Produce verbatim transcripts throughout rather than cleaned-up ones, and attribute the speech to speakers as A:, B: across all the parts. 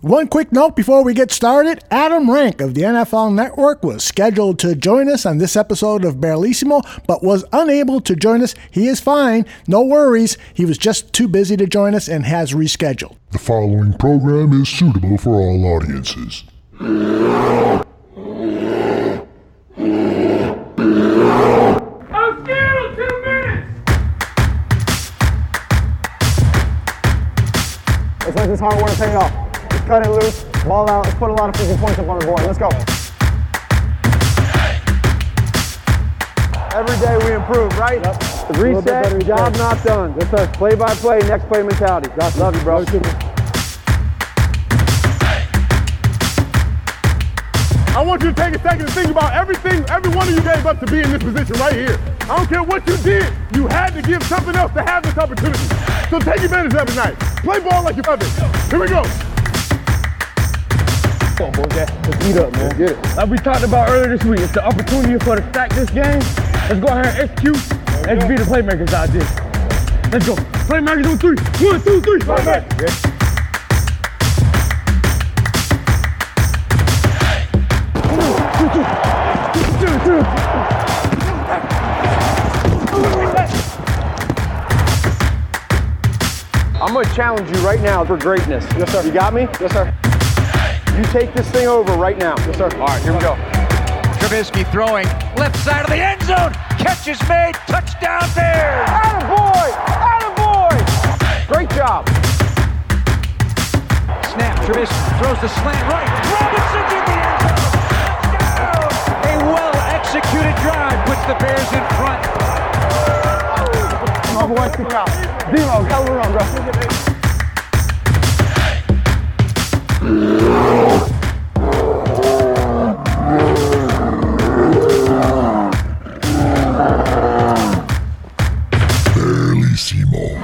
A: One quick note before we get started. Adam Rank of the N F L Network was scheduled to join us on this episode of Barlissimo, but was unable to join us. He is fine. No worries. He was just too busy to join us and has rescheduled.
B: The following program is suitable for all audiences.
C: I'm scared of two minutes!
D: Let's let this hard work pay off. Let's cut it loose, ball out, let's put a lot of freaking points up on the board. Let's go. Every day we improve, right? Yep. Reset, job not done. Yes, sir. Play by play, next play mentality. Gotcha. Love you, bro.
C: I want you to take a second to think about everything every one of you gave up to be in this position right here. I don't care what you did, you had to give something else to have this opportunity. So take advantage of it tonight. Play ball like you love it. Here we go.
D: Come on, boys. Let's eat up, man. Get it.
E: Like we talked about earlier this week, it's the opportunity for us to stack this game. Let's go ahead and execute. Let's be the playmakers out there. Let's go. Playmakers on three. One, two, three. Playmakers. Yeah.
D: I'm going to challenge you right now for greatness. Yes, sir. You got me? Yes, sir. You take this thing over right now. Yes, sir.
F: All right, here we go. Trubisky throwing left side of the end zone. Catch is made. Touchdown Bears.
D: Attaboy! Attaboy! Great job.
F: Snap. Trubisky throws the slant right. Robinson's in the end zone. Touchdown! A well-executed drive puts the Bears in front.
D: Come on, boys. Keep it out. D-Lo, got a run, bro.
B: Barlissimo.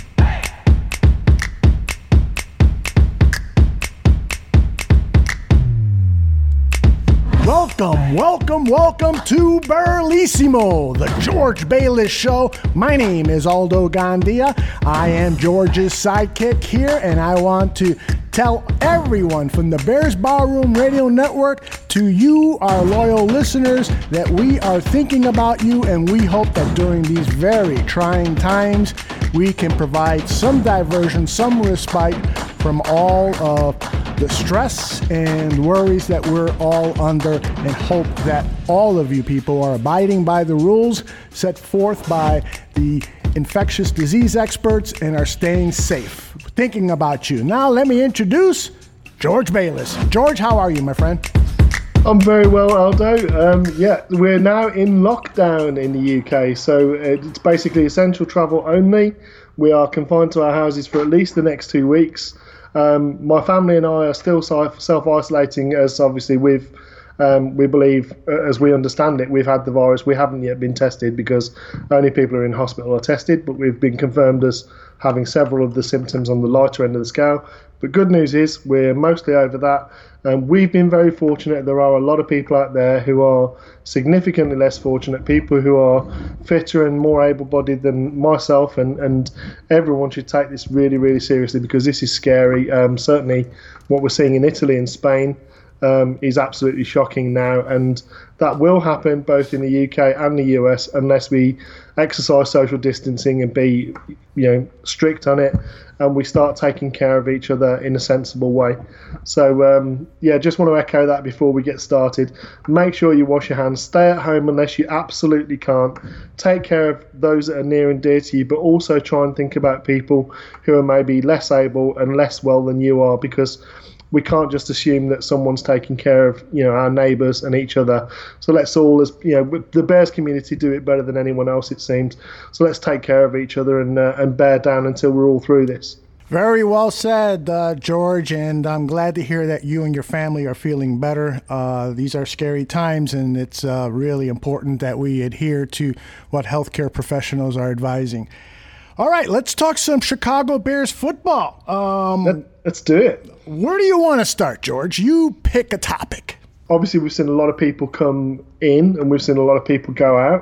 A: Welcome, welcome, welcome to Barlissimo, the George Bayless Show. My name is Aldo Gandia. I am George's sidekick here, and I want to tell everyone from the Bears Barroom Radio Network to you, our loyal listeners, that we are thinking about you, and we hope that during these very trying times, we can provide some diversion, some respite from all of the stress and worries that we're all under, and hope that all of you people are abiding by the rules set forth by the infectious disease experts and are staying safe. Thinking about you. Now let me introduce George Bayless. George, how are you, my friend?
G: I'm very well, Aldo. Um, yeah, we're now in lockdown in the U K, so it's basically essential travel only. We are confined to our houses for at least the next two weeks. Um, my family and I are still self-isolating, as obviously we've, um, we believe, as we understand it, we've had the virus. We haven't yet been tested because only people who are in hospital are tested, but we've been confirmed as having several of the symptoms on the lighter end of the scale. But good news is we're mostly over that. Um, we've been very fortunate. There are a lot of people out there who are significantly less fortunate, people who are fitter and more able-bodied than myself, and, and everyone should take this really, really seriously because this is scary. Um, certainly what we're seeing in Italy and Spain um, is absolutely shocking now, and that will happen both in the U K and the U S unless we exercise social distancing and be, you know, strict on it, and we start taking care of each other in a sensible way. So, um, yeah, just want to echo that before we get started. Make sure you wash your hands. Stay at home unless you absolutely can't. Take care of those that are near and dear to you, but also try and think about people who are maybe less able and less well than you are, because we can't just assume that someone's taking care of, you know, our neighbours and each other. So let's all, as you know, the Bears community do it better than anyone else, it seems. So let's take care of each other and uh, and bear down until we're all through this.
A: Very well said, uh, George, and I'm glad to hear that you and your family are feeling better. Uh, these are scary times, and it's uh, really important that we adhere to what healthcare professionals are advising. All right, let's talk some Chicago Bears football. Um,
G: Let, let's do it.
A: Where do you want to start, George? You pick a topic.
G: Obviously, we've seen a lot of people come in and we've seen a lot of people go out.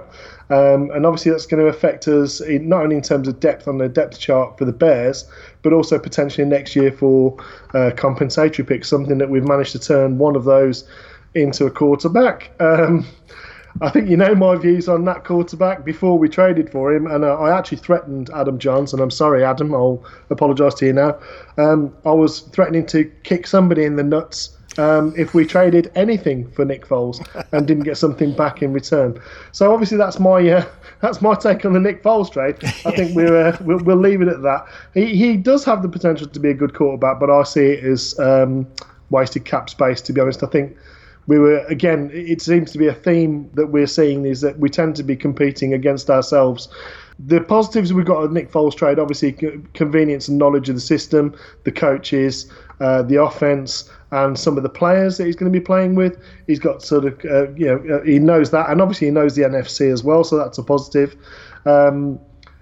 G: Um, and obviously that's going to affect us in, not only in terms of depth on the depth chart for the Bears, but also potentially next year for uh, compensatory picks, something that we've managed to turn one of those into a quarterback. Um, I think you know my views on that quarterback before we traded for him, and uh, I actually threatened Adam Johns, and I'm sorry, Adam, I'll apologise to you now. Um, I was threatening to kick somebody in the nuts Um, if we traded anything for Nick Foles and didn't get something back in return. So obviously that's my uh, that's my take on the Nick Foles trade. I think we're, uh, we'll, we'll leave it at that. He he does have the potential to be a good quarterback, but I see it as um, wasted cap space, to be honest. I think we were, again, it seems to be a theme that we're seeing is that we tend to be competing against ourselves. The positives we've got of Nick Foles trade, obviously convenience and knowledge of the system, the coaches, uh, the offense, and some of the players that he's going to be playing with. He's got sort of, uh, you know, uh, he knows that, and obviously he knows the N F C as well, so that's a positive. Um,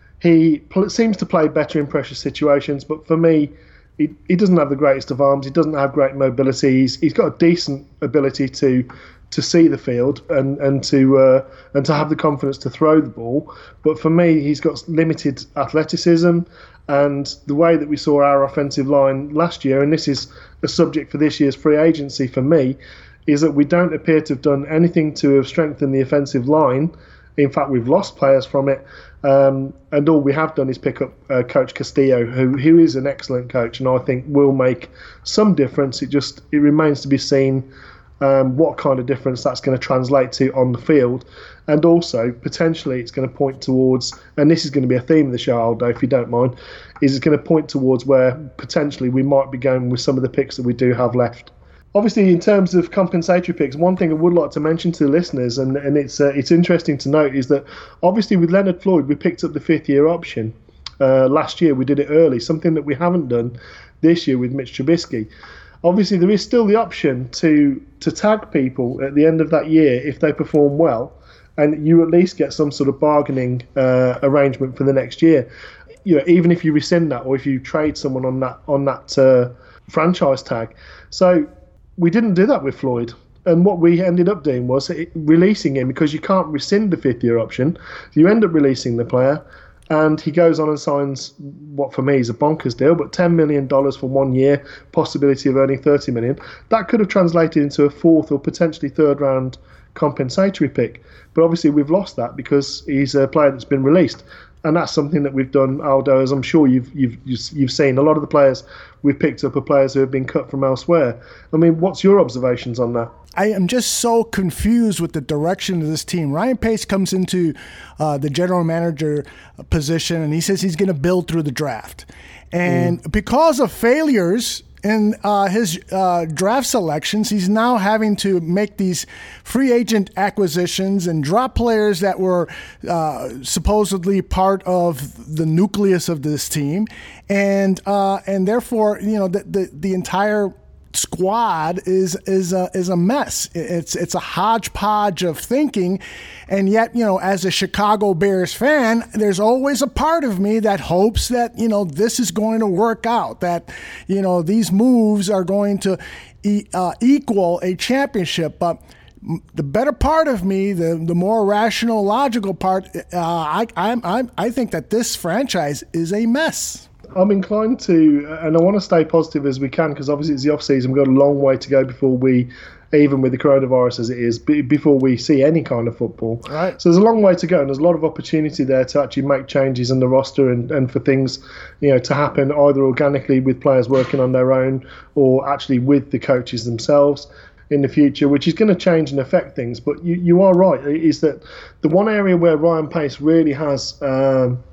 G: he pl- seems to play better in pressure situations, but for me, he, he doesn't have the greatest of arms. He doesn't have great mobility. He's, he's got a decent ability to to see the field and and to uh, and to have the confidence to throw the ball. But for me, he's got limited athleticism, and the way that we saw our offensive line last year, and this is a subject for this year's free agency for me, is that we don't appear to have done anything to have strengthened the offensive line. In fact, we've lost players from it, um, and all we have done is pick up uh, Coach Castillo, who who is an excellent coach, and I think will make some difference. It just it remains to be seen um, what kind of difference that's going to translate to on the field, and also potentially it's going to point towards, and this is going to be a theme of the show, Aldo, if you don't mind, is it's going to point towards where potentially we might be going with some of the picks that we do have left. Obviously, in terms of compensatory picks, one thing I would like to mention to the listeners, and, and it's uh, it's interesting to note, is that obviously with Leonard Floyd, we picked up the fifth-year option. Uh, last year, we did it early, something that we haven't done this year with Mitch Trubisky. Obviously, there is still the option to to tag people at the end of that year if they perform well, and you at least get some sort of bargaining uh, arrangement for the next year. You know, even if you rescind that or if you trade someone on that on that uh, franchise tag. So we didn't do that with Floyd, and what we ended up doing was releasing him, because you can't rescind the fifth-year option. You end up releasing the player, and he goes on and signs what for me is a bonkers deal, but ten million dollars for one year, possibility of earning thirty million dollars. That could have translated into a fourth or potentially third round compensatory pick, but obviously we've lost that because he's a player that's been released. And that's something that we've done, Aldo, as I'm sure you've you've you've seen. A lot of the players we've picked up are players who have been cut from elsewhere. I mean, what's your observations on that?
A: I am just so confused with the direction of this team. Ryan Pace comes into uh, the general manager position, and he says he's going to build through the draft. And mm. because of failures in uh, his uh, draft selections, he's now having to make these free agent acquisitions and drop players that were uh, supposedly part of the nucleus of this team, and uh, and therefore, you know, the the, the entire squad is is a is a mess. It's it's a hodgepodge of thinking, and yet, you know, as a Chicago Bears fan, there's always a part of me that hopes that, you know, this is going to work out, that, you know, these moves are going to e- uh, equal a championship. But the better part of me, the the more rational, logical part, uh, I I'm, I'm I think that this franchise is a mess.
G: I'm inclined to, and I want to stay positive as we can, because obviously it's the off-season. We've got a long way to go before we, even with the coronavirus as it is, before we see any kind of football.
A: Right.
G: So there's a long way to go, and there's a lot of opportunity there to actually make changes in the roster and, and for things, you know, to happen either organically with players working on their own or actually with the coaches themselves in the future, which is going to change and affect things. But you, you are right, is that the one area where Ryan Pace really has... Um,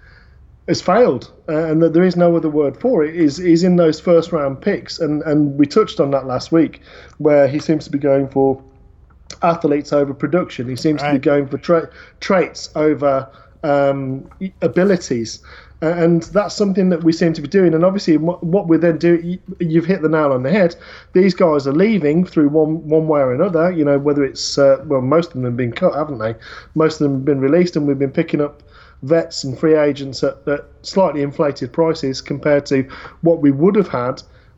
G: has failed, uh, and that there is no other word for it, is is in those first round picks, and and we touched on that last week, where he seems to be going for athletes over production. He seems right. to be going for tra- traits over um, abilities, uh, and that's something that we seem to be doing. And obviously, what, what we're then doing, you've hit the nail on the head. These guys are leaving through one one way or another. You know, whether it's uh, well, most of them have been cut, haven't they? Most of them have been released, and we've been picking up vets and free agents at, at slightly inflated prices compared to what we would have had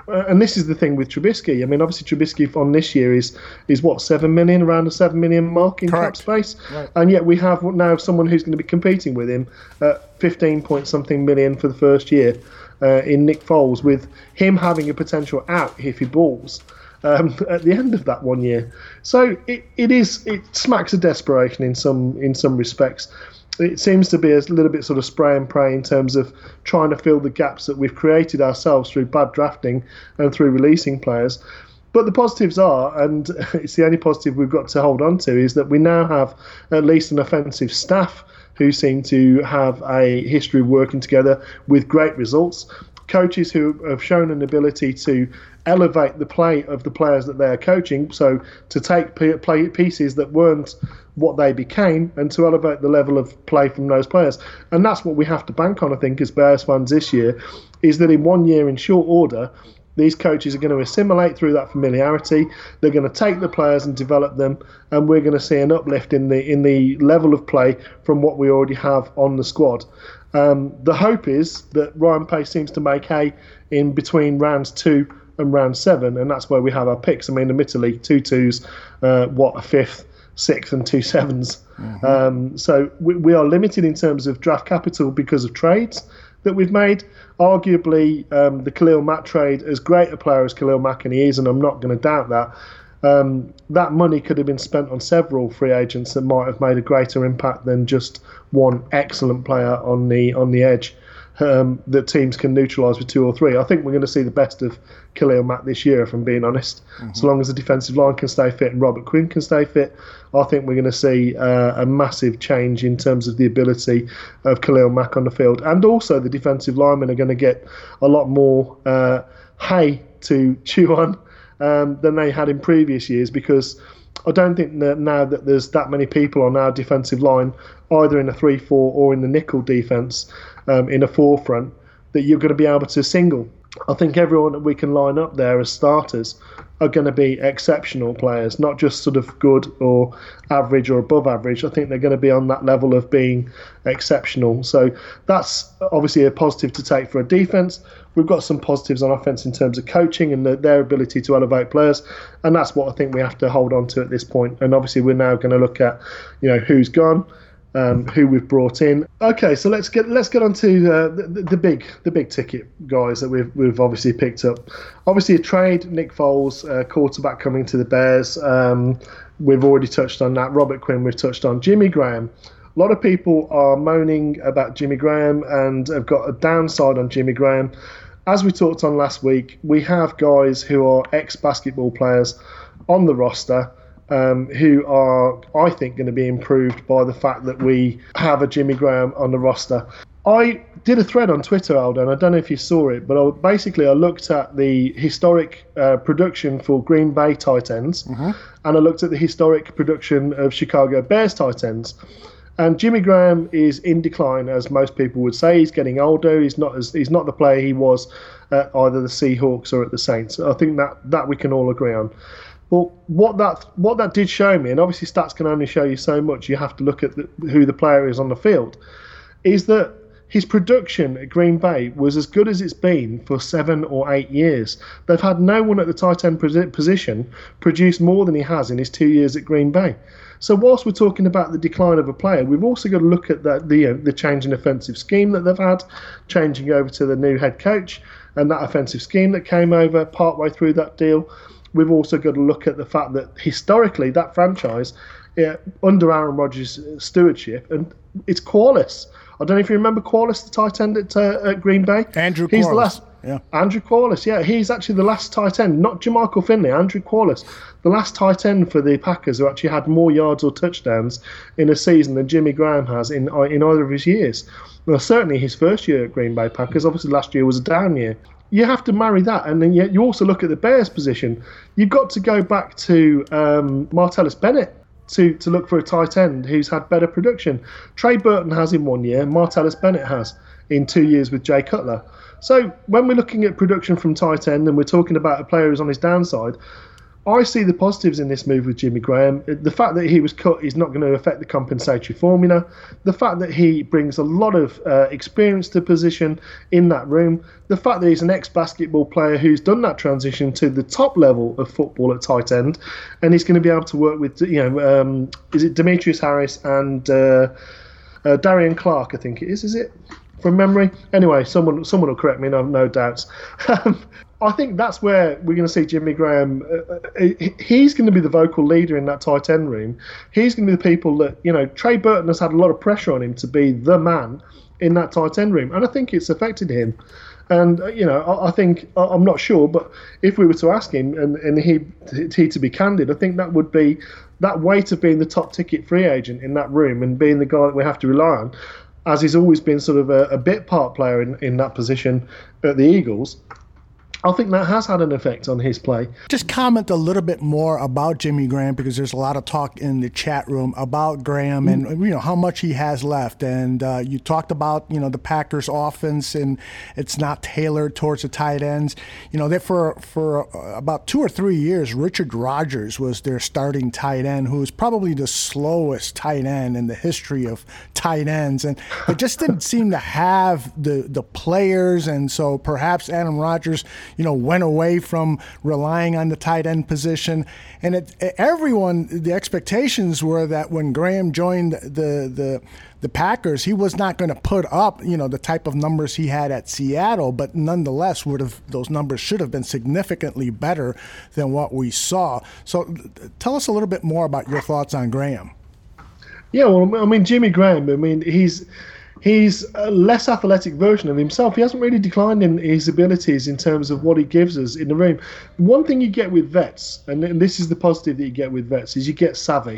G: uh, and this is the thing with Trubisky. I mean, obviously Trubisky on this year is is what seven million, around the seven million mark in
A: Correct.
G: cap space,
A: right.
G: and yet we have now someone who's going to be competing with him at fifteen point something million for the first year uh, in Nick Foles, with him having a potential out if he balls um, at the end of that one year. So it, it is it smacks of desperation in some in some respects. It seems to be a little bit sort of spray and pray in terms of trying to fill the gaps that we've created ourselves through bad drafting and through releasing players. But the positives are, and it's the only positive we've got to hold on to, is that we now have at least an offensive staff who seem to have a history of working together with great results. Coaches who have shown an ability to elevate the play of the players that they are coaching, so to take play pieces that weren't what they became and to elevate the level of play from those players. And that's what we have to bank on, I think, as Bears fans this year, is that in one year, in short order, these coaches are going to assimilate through that familiarity. They're going to take the players and develop them, and we're going to see an uplift in the in the level of play from what we already have on the squad. Um, the hope is that Ryan Pace seems to make hay in between rounds two and round seven, and that's where we have our picks. I mean, admittedly, two twos, uh, what, a fifth, sixth, and two sevens. Mm-hmm. Um, so we, we are limited in terms of draft capital because of trades that we've made. Arguably, um, the Khalil Mack trade, as great a player as Khalil Mack, and he is, and I'm not going to doubt that, um, that money could have been spent on several free agents that might have made a greater impact than just one excellent player on the on the edge um, that teams can neutralise with two or three. I think we're going to see the best of Khalil Mack this year, if I'm being honest. Mm-hmm. So long as the defensive line can stay fit and Robert Quinn can stay fit, I think we're going to see uh, a massive change in terms of the ability of Khalil Mack on the field. And also the defensive linemen are going to get a lot more uh, hay to chew on um, than they had in previous years, because I don't think that now that there's that many people on our defensive line, either in a three four or in the nickel defence, um, in a forefront, that you're going to be able to single. I think everyone that we can line up there as starters are going to be exceptional players, not just sort of good or average or above average. I think they're going to be on that level of being exceptional. So that's obviously a positive to take for a defence. We've got some positives on offence in terms of coaching and the, their ability to elevate players, and that's what I think we have to hold on to at this point. And obviously we're now going to look at, you know, who's gone, Um, who we've brought in. Okay, so let's get let's get on to uh, the, the big the big ticket guys that we've we've obviously picked up. Obviously a trade, Nick Foles, uh, quarterback coming to the Bears. Um, we've already touched on that. Robert Quinn, we've touched on. Jimmy Graham. A lot of people are moaning about Jimmy Graham and have got a downside on Jimmy Graham. As we talked on last week, we have guys who are ex-basketball players on the roster, Um, who are, I think, going to be improved by the fact that we have a Jimmy Graham on the roster. I did a thread on Twitter, Aldo, and I don't know if you saw it, but I, basically I looked at the historic uh, production for Green Bay tight ends, mm-hmm. and I looked at the historic production of Chicago Bears tight ends. And Jimmy Graham is in decline, as most people would say. He's getting older. He's not as he's not the player he was at either the Seahawks or at the Saints. I think that, that we can all agree on. Well, what that what that did show me, and obviously stats can only show you so much, you have to look at the, who the player is on the field, is that his production at Green Bay was as good as it's been for seven or eight years. They've had no one at the tight end position produce more than he has in his two years at Green Bay. So whilst we're talking about the decline of a player, we've also got to look at that, the, uh, the change in offensive scheme that they've had, changing over to the new head coach, and that offensive scheme that came over partway through that deal. We've also got to look at the fact that historically that franchise, yeah, under Aaron Rodgers' stewardship, and it's Qualis. I don't know if you remember Qualis, the tight end at, uh, at Green Bay.
A: Andrew
G: He's
A: Qualis.
G: The last,
A: yeah.
G: Andrew Qualis, yeah. He's actually the last tight end, not Jermichael Finley, Andrew Qualis. The last tight end for the Packers who actually had more yards or touchdowns in a season than Jimmy Graham has in in either of his years. Well, certainly his first year at Green Bay Packers. Obviously last year was a down year. You have to marry that, and then you, you also look at the Bears' position. You've got to go back to um, Martellus Bennett to, to look for a tight end who's had better production. Trey Burton has in one year, Martellus Bennett has in two years with Jay Cutler. So when we're looking at production from tight end and we're talking about a player who's on his downside, I see the positives in this move with Jimmy Graham. The fact that he was cut is not going to affect the compensatory formula. The fact that he brings a lot of uh, experience to position in that room. The fact that he's an ex-basketball player who's done that transition to the top level of football at tight end, and he's going to be able to work with, you know, um, is it Demetrius Harris and uh, uh, Darian Clark? I think it is. Is it from memory? Anyway, someone someone will correct me. No, no doubts. I think that's where we're going to see Jimmy Graham. Uh, he's going to be the vocal leader in that tight end room. He's going to be the people that, you know, Trey Burton has had a lot of pressure on him to be the man in that tight end room. And I think it's affected him. And, uh, you know, I, I think, I'm not sure, but if we were to ask him and, and he, he to be candid, I think that would be that weight of being the top ticket free agent in that room and being the guy that we have to rely on, as he's always been sort of a, a bit part player in, in that position at the Eagles. I think that has had an effect on his play.
A: Just comment a little bit more about Jimmy Graham, because there's a lot of talk in the chat room about Graham and, you know, how much he has left. And uh, you talked about, you know, the Packers offense, and it's not tailored towards the tight ends. You know, that for for about two or three years, Richard Rodgers was their starting tight end, who was probably the slowest tight end in the history of tight ends. And it just didn't seem to have the, the players. And so perhaps Adam Rodgers, you know, went away from relying on the tight end position. And it, everyone, the expectations were that when Graham joined the the the Packers, he was not going to put up, you know, the type of numbers he had at Seattle, but nonetheless, would have those numbers should have been significantly better than what we saw. So tell us a little bit more about your thoughts on Graham.
G: Yeah, well, I mean, Jimmy Graham, I mean, he's He's a less athletic version of himself. He hasn't really declined in his abilities in terms of what he gives us in the room. One thing you get with vets, and this is the positive that you get with vets, is you get savvy.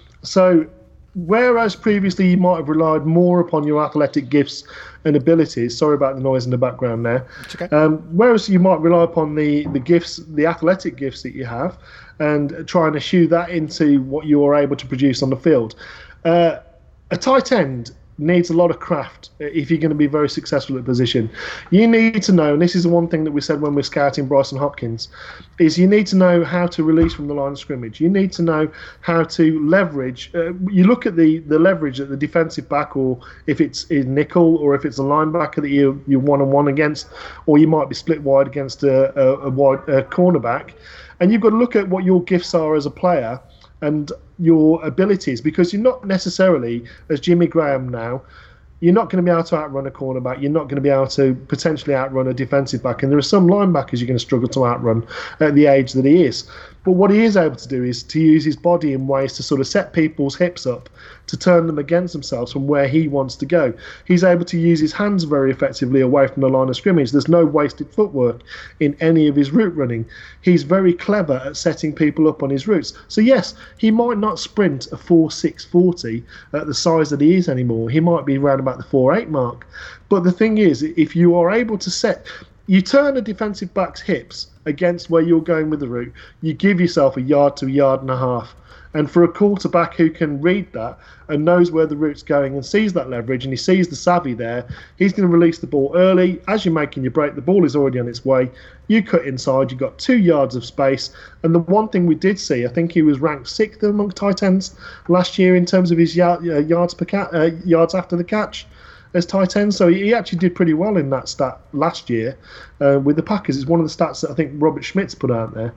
G: So whereas previously you might have relied more upon your athletic gifts and abilities, sorry about the noise in the background there,
A: okay.
G: um, whereas you might rely upon the, the gifts, the athletic gifts that you have, and try and eschew that into what you are able to produce on the field. Uh, a tight end needs a lot of craft if you're going to be very successful at position. You need to know, and this is the one thing that we said when we we're scouting Bryson Hopkins, is you need to know how to release from the line of scrimmage. You need to know how to leverage. Uh, you look at the, the leverage at the defensive back, or if it's in nickel, or if it's a linebacker that you, you're one-on-one against, or you might be split wide against a, a, a wide a cornerback. And you've got to look at what your gifts are as a player and your abilities, because you're not necessarily, as Jimmy Graham now, you're not going to be able to outrun a cornerback. You're not going to be able to potentially outrun a defensive back. And there are some linebackers you're going to struggle to outrun at the age that he is. But what he is able to do is to use his body in ways to sort of set people's hips up, to turn them against themselves from where he wants to go. He's able to use his hands very effectively away from the line of scrimmage. There's no wasted footwork in any of his route running. He's very clever at setting people up on his routes. So yes, he might not sprint a four six forty at the size that he is anymore. He might be around about the four eight mark. But the thing is, if you are able to set... You turn a defensive back's hips against where you're going with the route, you give yourself a yard to a yard and a half. And for a quarterback who can read that and knows where the route's going and sees that leverage and he sees the savvy there, he's going to release the ball early. As you're making your break, the ball is already on its way. You cut inside, you've got two yards of space. And the one thing we did see, I think he was ranked sixth among tight ends last year in terms of his yard, uh, yards per ca- uh, yards after the catch as tight end. So he actually did pretty well in that stat last year uh, with the Packers. It's one of the stats that I think Robert Schmitz put out there.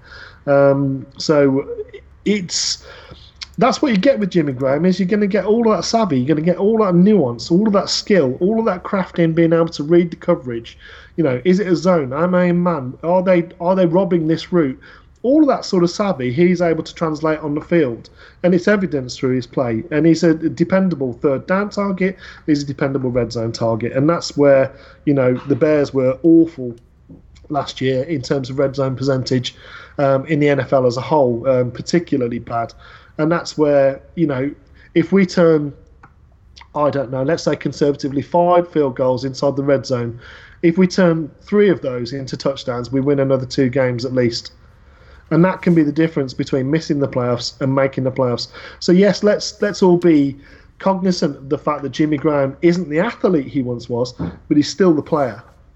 G: Um, so it's that's what you get with Jimmy Graham, is you're going to get all of that savvy, you're going to get all that nuance, all of that skill, all of that crafting, being able to read the coverage. You know, is it a zone? Am I a man? Are they are they robbing this route? All of that sort of savvy he's able to translate on the field, and it's evidenced through his play. And he's a dependable third down target, he's a dependable red zone target, and that's where, you know, the Bears were awful last year in terms of red zone percentage um, in the N F L as a whole, um, particularly bad. And that's where, you know, if we turn, I don't know, let's say conservatively five field goals inside the red zone, if we turn three of those into touchdowns, we win another two games at least. And that can be the difference between missing the playoffs and making the playoffs. So yes, let's let's all be cognizant of the fact that Jimmy Graham isn't the athlete he once was, but he's still the player.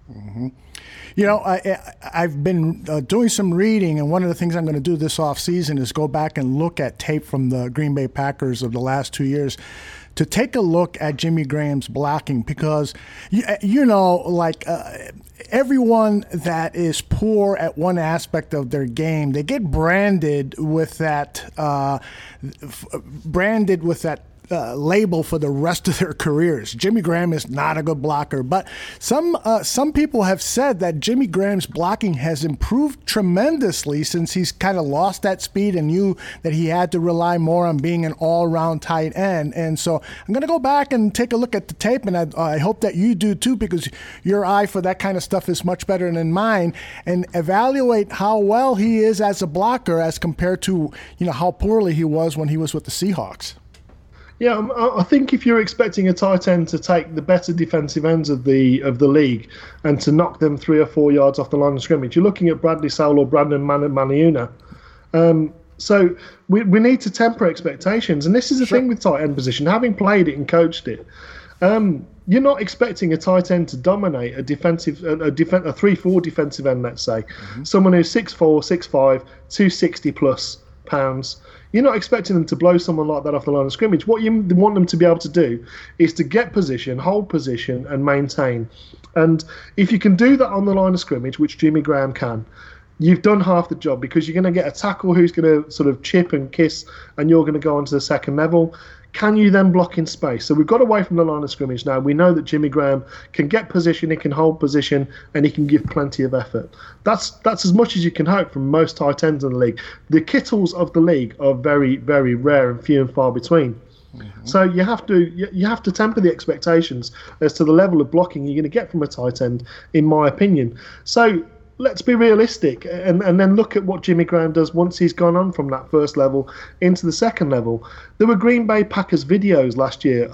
A: Mm-hmm. You know, I, I've been uh, doing some reading, and one of the things I'm going to do this offseason is go back and look at tape from the Green Bay Packers of the last two years to take a look at Jimmy Graham's blocking, because, you, you know, like uh, everyone that is poor at one aspect of their game, they get branded with that, uh, f- branded with that Uh, label for the rest of their careers. Jimmy Graham is not a good blocker, but some uh, some people have said that Jimmy Graham's blocking has improved tremendously since he's kind of lost that speed and knew that he had to rely more on being an all-around tight end. And so I'm going to go back and take a look at the tape, and I, I hope that you do too, because your eye for that kind of stuff is much better than mine, and evaluate how well he is as a blocker as compared to, you know, how poorly he was when he was with the Seahawks.
G: Yeah, I think if you're expecting a tight end to take the better defensive ends of the of the league and to knock them three or four yards off the line of scrimmage, you're looking at Bradley Sowell or Brandon Man- Maniuna. Um, so we we need to temper expectations, and this is the sure. thing with tight end position. Having played it and coached it, um, you're not expecting a tight end to dominate a defensive a, a, def- a three four defensive end. Let's say mm-hmm. someone who's six four, six five, two sixty plus pounds. You're not expecting them to blow someone like that off the line of scrimmage. What you want them to be able to do is to get position, hold position, and maintain. And if you can do that on the line of scrimmage, which Jimmy Graham can, you've done half the job, because you're going to get a tackle who's going to sort of chip and kiss, and you're going to go on to the second level. Can you then block in space? So we've got away from the line of scrimmage now. We know that Jimmy Graham can get position, he can hold position, and he can give plenty of effort. That's that's as much as you can hope from most tight ends in the league. The Kittles of the league are very, very rare and few and far between. Mm-hmm. So you have to you, you have to temper the expectations as to the level of blocking you're going to get from a tight end, in my opinion. So let's be realistic and, and then look at what Jimmy Graham does once he's gone on from that first level into the second level. There were Green Bay Packers videos last year.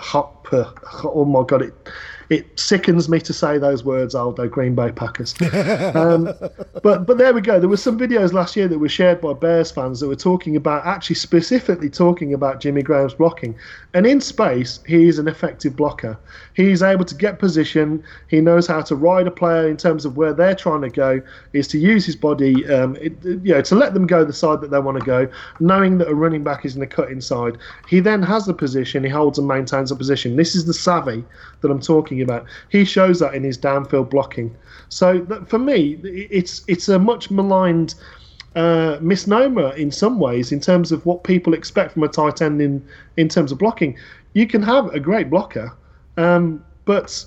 G: Oh my God, it it sickens me to say those words, Aldo, Green Bay Packers. Um, but but there we go. There were some videos last year that were shared by Bears fans that were talking about, actually specifically talking about Jimmy Graham's blocking. And in space, he is an effective blocker. He's able to get position. He knows how to ride a player in terms of where they're trying to go, is to use his body, um, it, you know, to let them go the side that they want to go, knowing that a running back is going to cut inside. He then has the position. He holds and maintains the position. This is the savvy that I'm talking about. He shows that in his downfield blocking. So that, for me, it's it's a much maligned uh, misnomer in some ways in terms of what people expect from a tight end in, in terms of blocking. You can have a great blocker, um, but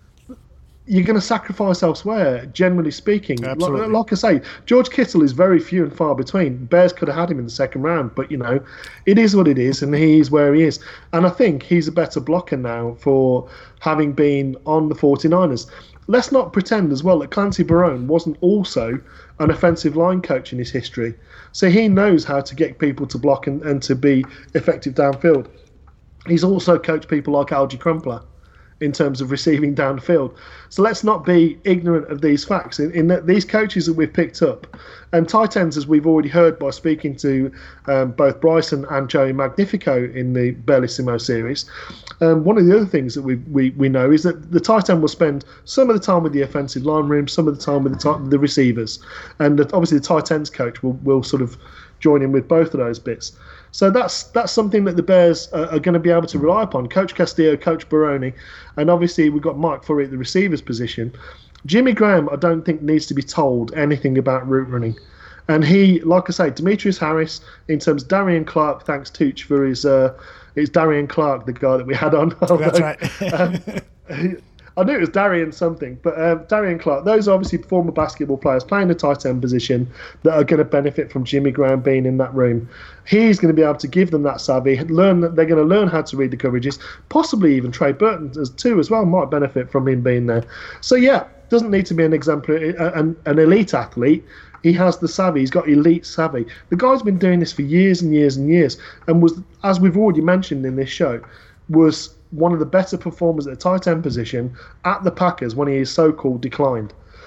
G: you're going to sacrifice elsewhere, generally speaking.
A: Absolutely.
G: Like, like I say, George Kittle is very few and far between. Bears could have had him in the second round, but, you know, it is what it is, and he is where he is. And I think he's a better blocker now for having been on the 49ers. Let's not pretend as well that Clancy Barone wasn't also an offensive line coach in his history. So he knows how to get people to block and, and to be effective downfield. He's also coached people like Algie Crumpler in terms of receiving downfield. So let's not be ignorant of these facts. In, in that these coaches that we've picked up, and tight ends, as we've already heard by speaking to um, both Bryson and Joey Magnifico in the Bellissimo series, um, one of the other things that we, we we know is that the tight end will spend some of the time with the offensive line room, some of the time with the, t- the receivers, and that obviously the tight ends coach will, will sort of join in with both of those bits. So that's that's something that the Bears are, are going to be able to rely upon. Coach Castillo, Coach Baroni, and obviously we've got Mike Furry at the receivers position. Jimmy Graham, I don't think, needs to be told anything about route running. And he, like I say, Demetrius Harris, in terms of Darian Clark, thanks Tooch for his, uh, it's Darian Clark, the guy that we had on.
A: That's right.
G: um, I knew it was Darian something, but um, Darian Clark, those are obviously former basketball players playing the tight end position that are going to benefit from Jimmy Graham being in that room. He's going to be able to give them that savvy, learn that they're going to learn how to read the coverages, possibly even Trey Burton as too as well might benefit from him being there. So yeah, doesn't need to be an exemplary, an, an elite athlete. He has the savvy. He's got elite savvy. The guy's been doing this for years and years and years, and was, as we've already mentioned in this show, was one of the better performers at the tight end position at the Packers when he is so-called declined.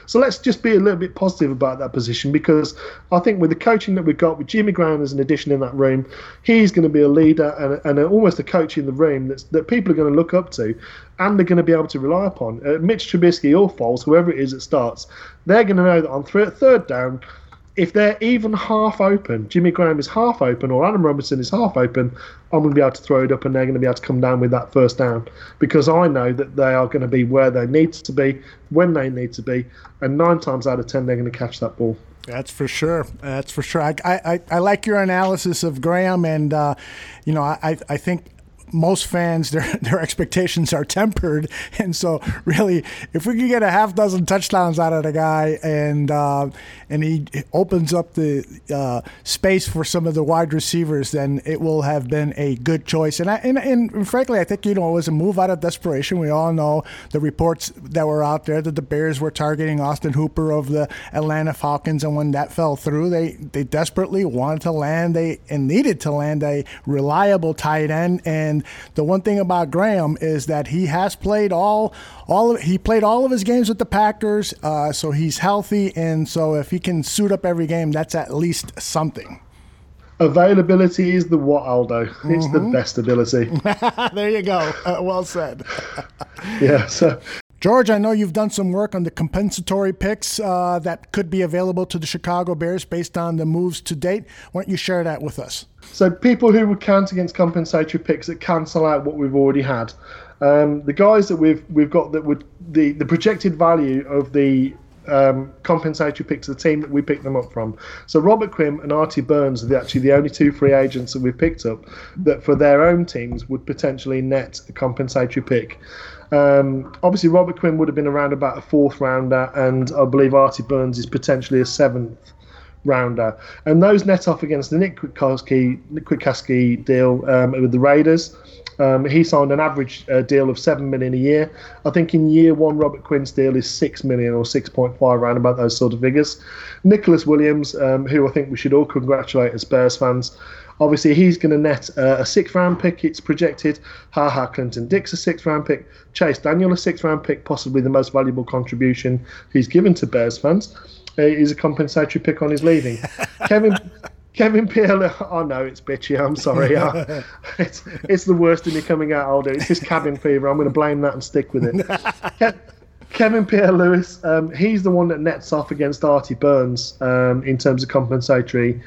G: So let's just be a little bit positive about that position, because I think with the coaching that we've got, with Jimmy Graham as an addition in that room, he's going to be a leader and, and a, almost a coach in the room that's, that people are going to look up to and they're going to be able to rely upon. Uh, Mitch Trubisky or Foles, whoever it is that starts, they're going to know that on th- third down, if they're even half open, Jimmy Graham is half open or Adam Robinson is half open, I'm going to be able to throw it up and they're going to be able to come down with that first down, because I know that they are going to be where they need to be, when they need to be, and nine times out of ten they're going to catch that ball.
A: That's for sure. That's for sure. I I, I like your analysis of Graham, and uh, you know I I think most fans, their their expectations are tempered, and so really, if we could get a half dozen touchdowns out of the guy, and uh, and he opens up the uh, space for some of the wide receivers, then it will have been a good choice. And I, and, and frankly, I think, you know, it was a move out of desperation. We all know the reports that were out there that the Bears were targeting Austin Hooper of the Atlanta Falcons, and when that fell through, they they desperately wanted to land a and needed to land a reliable tight end. And the one thing about Graham is that he has played all, all of, he played all of his games with the Packers, uh, so he's healthy, and so if he can suit up every game, that's at least something.
G: Availability is the what, Aldo? It's mm-hmm. the best ability.
A: There you go. Uh, well said.
G: Yeah. So,
A: George, I know you've done some work on the compensatory picks uh, that could be available to the Chicago Bears based on the moves to date. Why don't you share that with us?
G: So people who would count against compensatory picks that cancel out what we've already had. Um, the guys that we've we've got that would the, the projected value of the um, compensatory picks of the team that we picked them up from. So Robert Quinn and Artie Burns are the, actually the only two free agents that we've picked up that for their own teams would potentially net a compensatory pick. Um, obviously, Robert Quinn would have been around about a fourth rounder, and I believe Artie Burns is potentially a seventh rounder. And those net off against the Nick Kwiatkowski, Nick Kwiatkowski deal um, with the Raiders. Um, he signed an average uh, deal of seven million dollars a year. I think in year one, Robert Quinn's deal is six million dollars or six point five, around about those sort of figures. Nicholas Williams, um, who I think we should all congratulate as Bears fans. Obviously, he's going to net uh, a sixth-round pick, it's projected. Ha-Ha Clinton-Dix, a sixth-round pick. Chase Daniel, a sixth-round pick, possibly the most valuable contribution he's given to Bears fans. Uh, is a compensatory pick on his leaving. Kevin Kevin Pierre, oh no, it's bitchy, I'm sorry. Uh, it's, it's the worst of me coming out, I'll do. It's this cabin fever, I'm going to blame that and stick with it. Ke- Kevin Pierre-Louis, um, he's the one that nets off against Artie Burns um, in terms of compensatory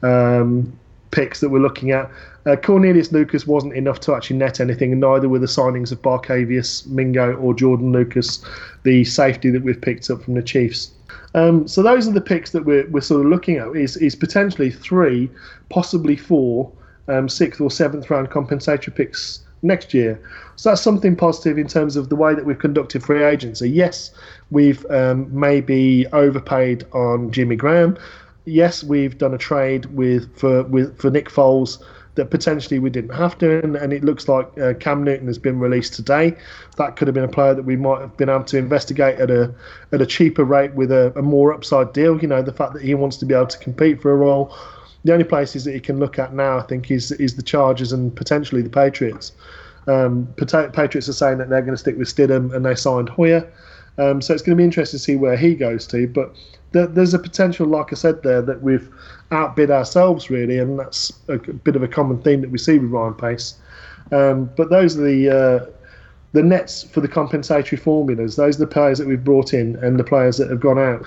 G: um, picks that we're looking at. Uh, Cornelius Lucas wasn't enough to actually net anything, and neither were the signings of Barkevius Mingo or Jordan Lucas, the safety that we've picked up from the Chiefs. Um, so those are the picks that we're, we're sort of looking at, is, is potentially three, possibly four, um, sixth or seventh round compensatory picks next year. So that's something positive in terms of the way that we've conducted free agency. Yes, we've um, maybe overpaid on Jimmy Graham. Yes, we've done a trade with for with for Nick Foles that potentially we didn't have to, and, and it looks like uh, Cam Newton has been released today. That could have been a player that we might have been able to investigate at a at a cheaper rate with a, a more upside deal. You know, the fact that he wants to be able to compete for a role. The only places that he can look at now, I think, is is the Chargers and potentially the Patriots. Um, Patriots are saying that they're going to stick with Stidham, and they signed Hoyer. Um, so it's going to be interesting to see where he goes to. But th- there's a potential, like I said there, that we've outbid ourselves, really, and that's a bit of a common theme that we see with Ryan Pace. Um, but those are the uh, the nets for the compensatory formulas. Those are the players that we've brought in and the players that have gone out.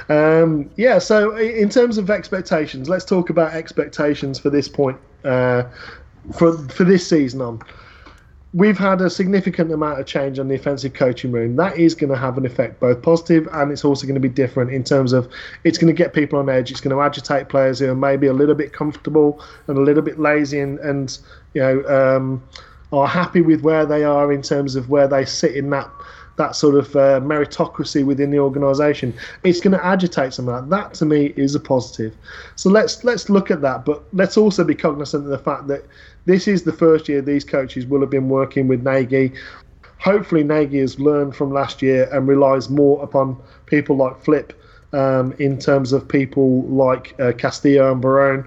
G: Um, yeah, so in terms of expectations, let's talk about expectations for this point, uh, for for this season on. We've had a significant amount of change on the offensive coaching room. That is going to have an effect, both positive, and it's also going to be different in terms of it's going to get people on edge. It's going to agitate players who are maybe a little bit comfortable and a little bit lazy and, and you know, um, are happy with where they are in terms of where they sit in that that sort of uh, meritocracy within the organisation. It's going to agitate some of that. That, to me, is a positive. So let's let's look at that, but let's also be cognizant of the fact that this is the first year these coaches will have been working with Nagy. Hopefully Nagy has learned from last year and relies more upon people like Flip um, in terms of people like uh, Castillo and Barone,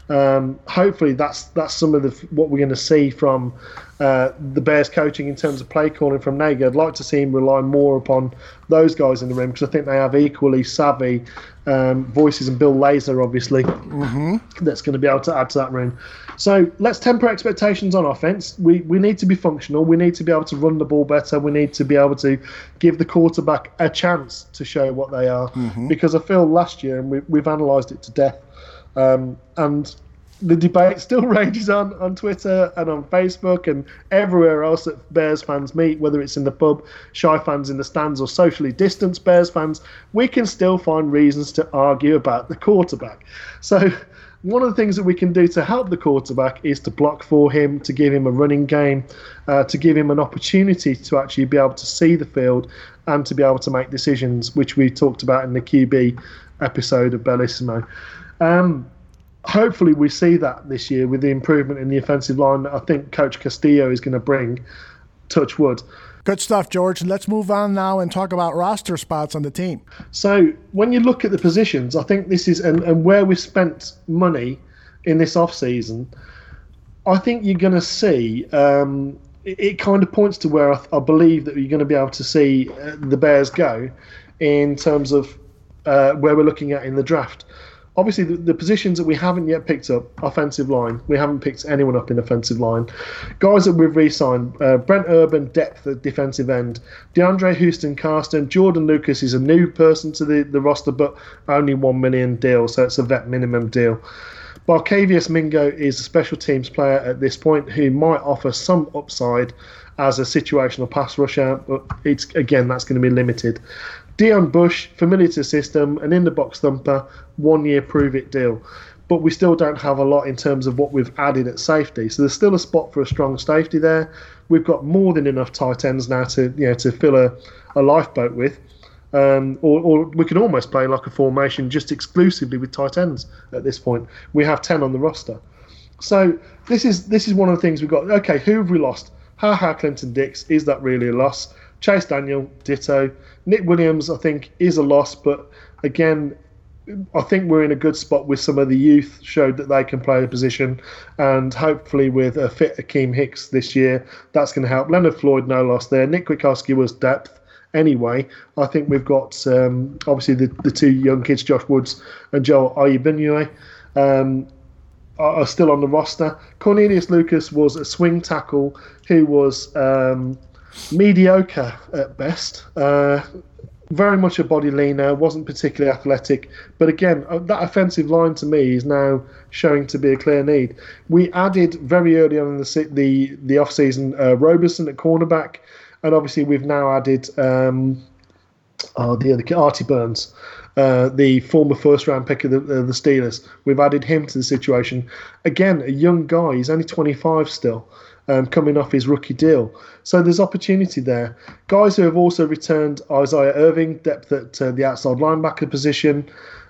G: Um, hopefully, that's that's some of the what we're going to see from uh, the Bears coaching in terms of play calling from Nagy. I'd like to see him rely more upon those guys in the room because I think they have equally savvy um, voices, and Bill Lazor, obviously, mm-hmm. that's going to be able to add to that room. So let's temper expectations on offense. We we need to be functional. We need to be able to run the ball better. We need to be able to give the quarterback a chance to show what they are. Mm-hmm. Because I feel last year, and we, we've analysed it to death, um, and the debate still rages on, on Twitter and on Facebook and everywhere else that Bears fans meet, whether it's in the pub, Shy fans in the stands, or socially distanced Bears fans. We can still find reasons to argue about the quarterback. So one of the things that we can do to help the quarterback is to block for him, to give him a running game, uh, to give him an opportunity to actually be able to see the field and to be able to make decisions, which we talked about in the Q B episode of Bellissimo. Um, hopefully we see that this year with the improvement in the offensive line that I think Coach Castillo is going to bring. Touch wood.
A: Good stuff, George. Let's move on now and talk about roster spots on the team.
G: So when you look at the positions, I think this is, and, and where we've spent money in this offseason, I think you're going to see, um, it, it kind of points to where I, I believe that you're going to be able to see uh, the Bears go in terms of uh, where we're looking at in the draft. Obviously, the, the positions that we haven't yet picked up, offensive line, we haven't picked anyone up in offensive line. Guys that we've re-signed, uh, Brent Urban, depth at defensive end. DeAndre Houston-Carsten, Jordan Lucas is a new person to the, the roster, but only one million deal, so it's a vet minimum deal. Barkevius Mingo is a special teams player at this point who might offer some upside as a situational pass rusher, but it's again, that's going to be limited. Dion Bush, familiar to the system, an in-the-box thumper, one-year prove-it deal. But we still don't have a lot in terms of what we've added at safety. So there's still a spot for a strong safety there. We've got more than enough tight ends now to you know to fill a, a lifeboat with. Um, or, or we can almost play like a formation just exclusively with tight ends at this point. We have ten on the roster. So this is this is one of the things we've got. Okay, who have we lost? Ha ha, Clinton Dix. Is that really a loss? Chase Daniel, ditto. Nick Williams, I think, is a loss, but again, I think we're in a good spot with some of the youth showed that they can play the position, and hopefully with a fit Akeem Hicks this year, that's going to help. Leonard Floyd, no loss there. Nick Kwiatkowski was depth anyway. I think we've got, um, obviously, the, the two young kids, Josh Woods and Joel Ayibinue, um, are, are still on the roster. Cornelius Lucas was a swing tackle who was um, mediocre at best. Uh, very much a body leaner, wasn't particularly athletic. But again, that offensive line to me is now showing to be a clear need. We added very early on in the the, the off-season uh, Roberson at cornerback, and obviously we've now added um, oh, the other Artie Burns, uh, the former first-round pick of the, uh, the Steelers. We've added him to the situation. Again, a young guy, he's only twenty-five still. Um, coming off his rookie deal. So there's opportunity there. Guys who have also returned, Isaiah Irving, depth at uh, the outside linebacker position.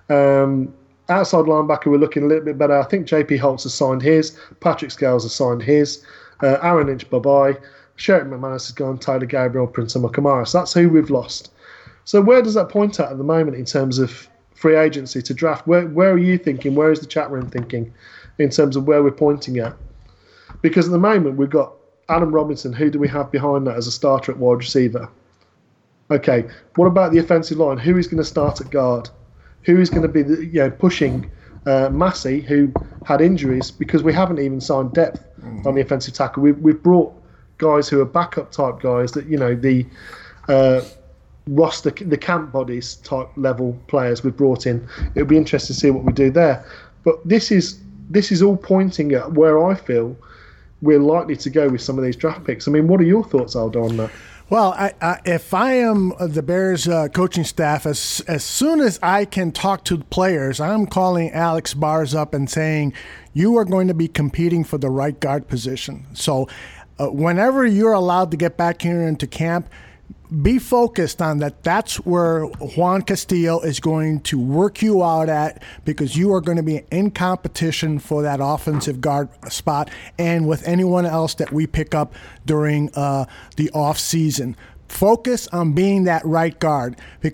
G: Um, outside linebacker, we're looking a little bit better. I think J P Holtz has signed his. Patrick Scales has signed his. Uh, Aaron Lynch, bye-bye. Sherrick McManus has gone. Tyler Gabriel, Prince Amukamara. So that's who we've lost. So where does that point at at the moment in terms of free agency to draft? Where, where are you thinking? Where is the chat room thinking in terms of where we're pointing at? Because at the moment, we've got Adam Robinson. Who do we have behind that as a starter at wide receiver? Okay, what about the offensive line? Who is going to start at guard? Who is going to be the, you know, pushing uh, Massey, who had injuries, because we haven't even signed depth mm-hmm. on the offensive tackle. We've, we've brought guys who are backup type guys that, you know, the uh, roster, the camp bodies type level players we've brought in. It'll be interesting to see what we do there. But this is this is all pointing at where I feel we're likely to go with some of these draft picks. I mean, what are your thoughts, Aldo, on that?
A: Well, I, I, if I am the Bears uh, coaching staff, as as soon as I can talk to the players, I'm calling Alex Bars up and saying, you are going to be competing for the right guard position. So uh, whenever you're allowed to get back here into camp, be focused on that. That's where Juan Castillo is going to work you out at, because you are going to be in competition for that offensive guard spot and with anyone else that we pick up during uh, the off season. Focus on being that right guard, because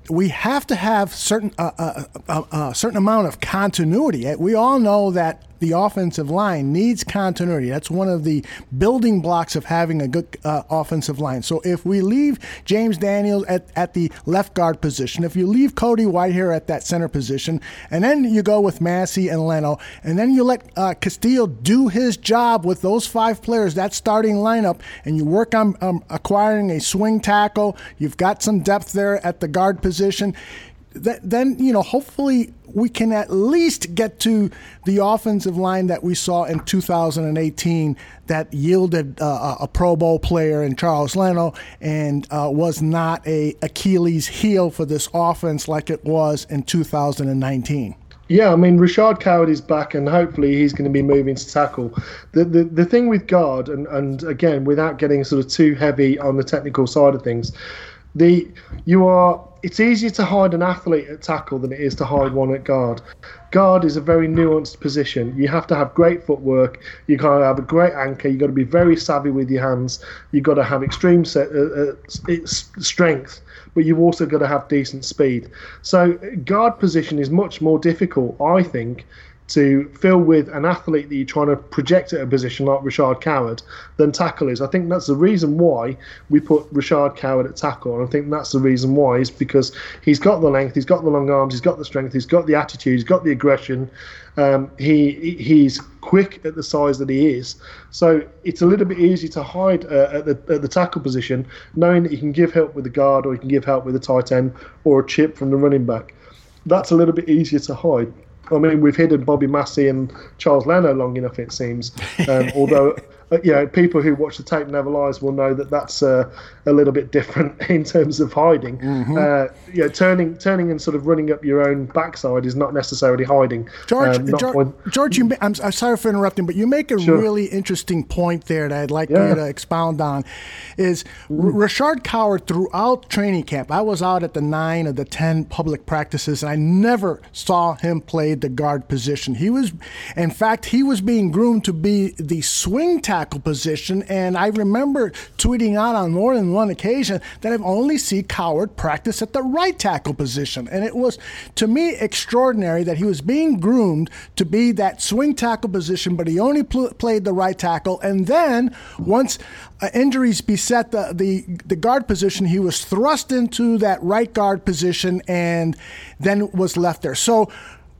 A: we have to have certain uh, uh, uh, uh, certain amount of continuity. We all know that the offensive line needs continuity. That's one of the building blocks of having a good uh, offensive line. So if we leave James Daniels at, at the left guard position, if you leave Cody Whitehair at that center position, and then you go with Massey and Leno, and then you let uh, Castillo do his job with those five players, that starting lineup, and you work on um, acquiring a swing tackle, you've got some depth there at the guard position, th- then, you know, hopefully we can at least get to the offensive line that we saw in two thousand eighteen that yielded uh, a Pro Bowl player in Charles Leno and uh, was not a Achilles heel for this offense like it was in two thousand nineteen.
G: Yeah, I mean, Rashard Coward is back, and hopefully he's going to be moving to tackle. The the, the thing with guard, and, and again, without getting sort of too heavy on the technical side of things, the you are it's easier to hide an athlete at tackle than it is to hide one at guard. Guard is a very nuanced position. You have to have great footwork. You've got to have a great anchor. You've got to be very savvy with your hands. You've got to have extreme set, uh, uh, strength, but you've also got to have decent speed. So guard position is much more difficult, I think, to fill with an athlete that you're trying to project at a position like Rashard Coward than tackle is. I think that's the reason why we put Rashard Coward at tackle, and I think that's the reason why is because he's got the length, he's got the long arms, he's got the strength, he's got the attitude, he's got the aggression. Um, he he's quick at the size that he is, so it's a little bit easy to hide uh, at the at the tackle position, knowing that you can give help with the guard or you can give help with the tight end or a chip from the running back. That's a little bit easier to hide. I mean, we've hidden Bobby Massey and Charles Leno long enough, it seems. Um, although, uh, you know, people who watch the tape never lies will know that that's uh, a little bit different in terms of hiding. Mm-hmm. Uh, you know, turning, turning and sort of running up your own backside is not necessarily hiding.
A: George,
G: um,
A: George,
G: when...
A: George, you, I'm, I'm sorry for interrupting, but you make a
G: Sure.
A: really interesting point there that I'd like
G: Yeah.
A: you to expound on. Is mm. Rashard Coward throughout training camp? I was out at the nine of the ten public practices, and I never saw him play the guard position. He was, in fact, he was being groomed to be the swing tackle position, and I remember tweeting out on more than one occasion that I've only seen Coward practice at the right tackle position, and it was, to me, extraordinary that he was being groomed to be that swing tackle position, but he only pl- played the right tackle, and then once uh, injuries beset the, the, the guard position, he was thrust into that right guard position and then was left there. So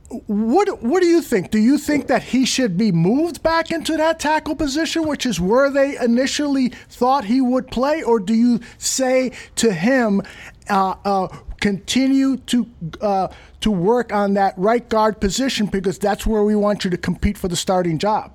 A: What what do you think? Do you think that he should be moved back into that tackle position, which is where they initially thought he would play, or do you say to him, uh, uh, continue to uh, to work on that right guard position because that's where we want you to compete for the starting job?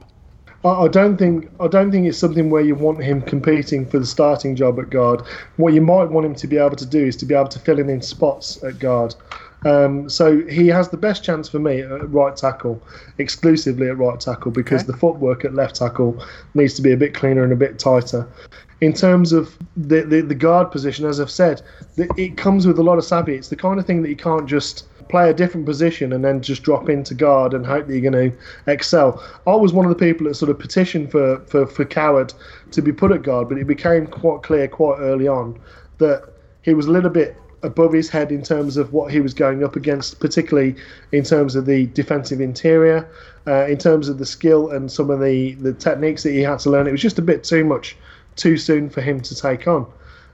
G: I don't think I don't think it's something where you want him competing for the starting job at guard. What you might want him to be able to do is to be able to fill in in spots at guard. Um, so he has the best chance for me at right tackle, exclusively at right tackle, because okay. the footwork at left tackle needs to be a bit cleaner and a bit tighter. In terms of the, the, the guard position, as I've said, the, it comes with a lot of savvy. It's the kind of thing that you can't just play a different position and then just drop into guard and hope that you're going to excel. I was one of the people that sort of petitioned for, for, for Coward to be put at guard, but it became quite clear quite early on that he was a little bit above his head in terms of what he was going up against, particularly in terms of the defensive interior, uh, in terms of the skill and some of the, the techniques that he had to learn. It was just a bit too much, too soon for him to take on.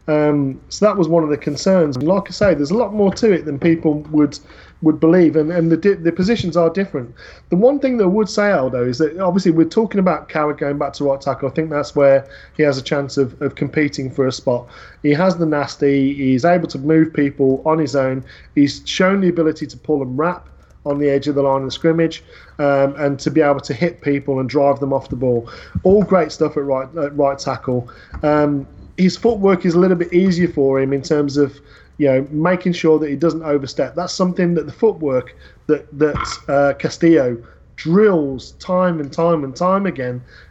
G: Um, so that was one of the concerns. And like I say, there's a lot more to it than people would would believe, and, and the the positions are different. The one thing that I would say, Aldo, is that obviously we're talking about Coward going back to right tackle. I think that's where he has a chance of, of competing for a spot. He has the nasty, he's able to move people on his own, he's shown the ability to pull and wrap on the edge of the line of scrimmage, um, and to be able to hit people and drive them off the ball. All great stuff at right, at right tackle. Um, his footwork is a little bit easier for him in terms of, you know, making sure that he doesn't overstep. That's something that the footwork that that uh, Castillo drills time and time and time again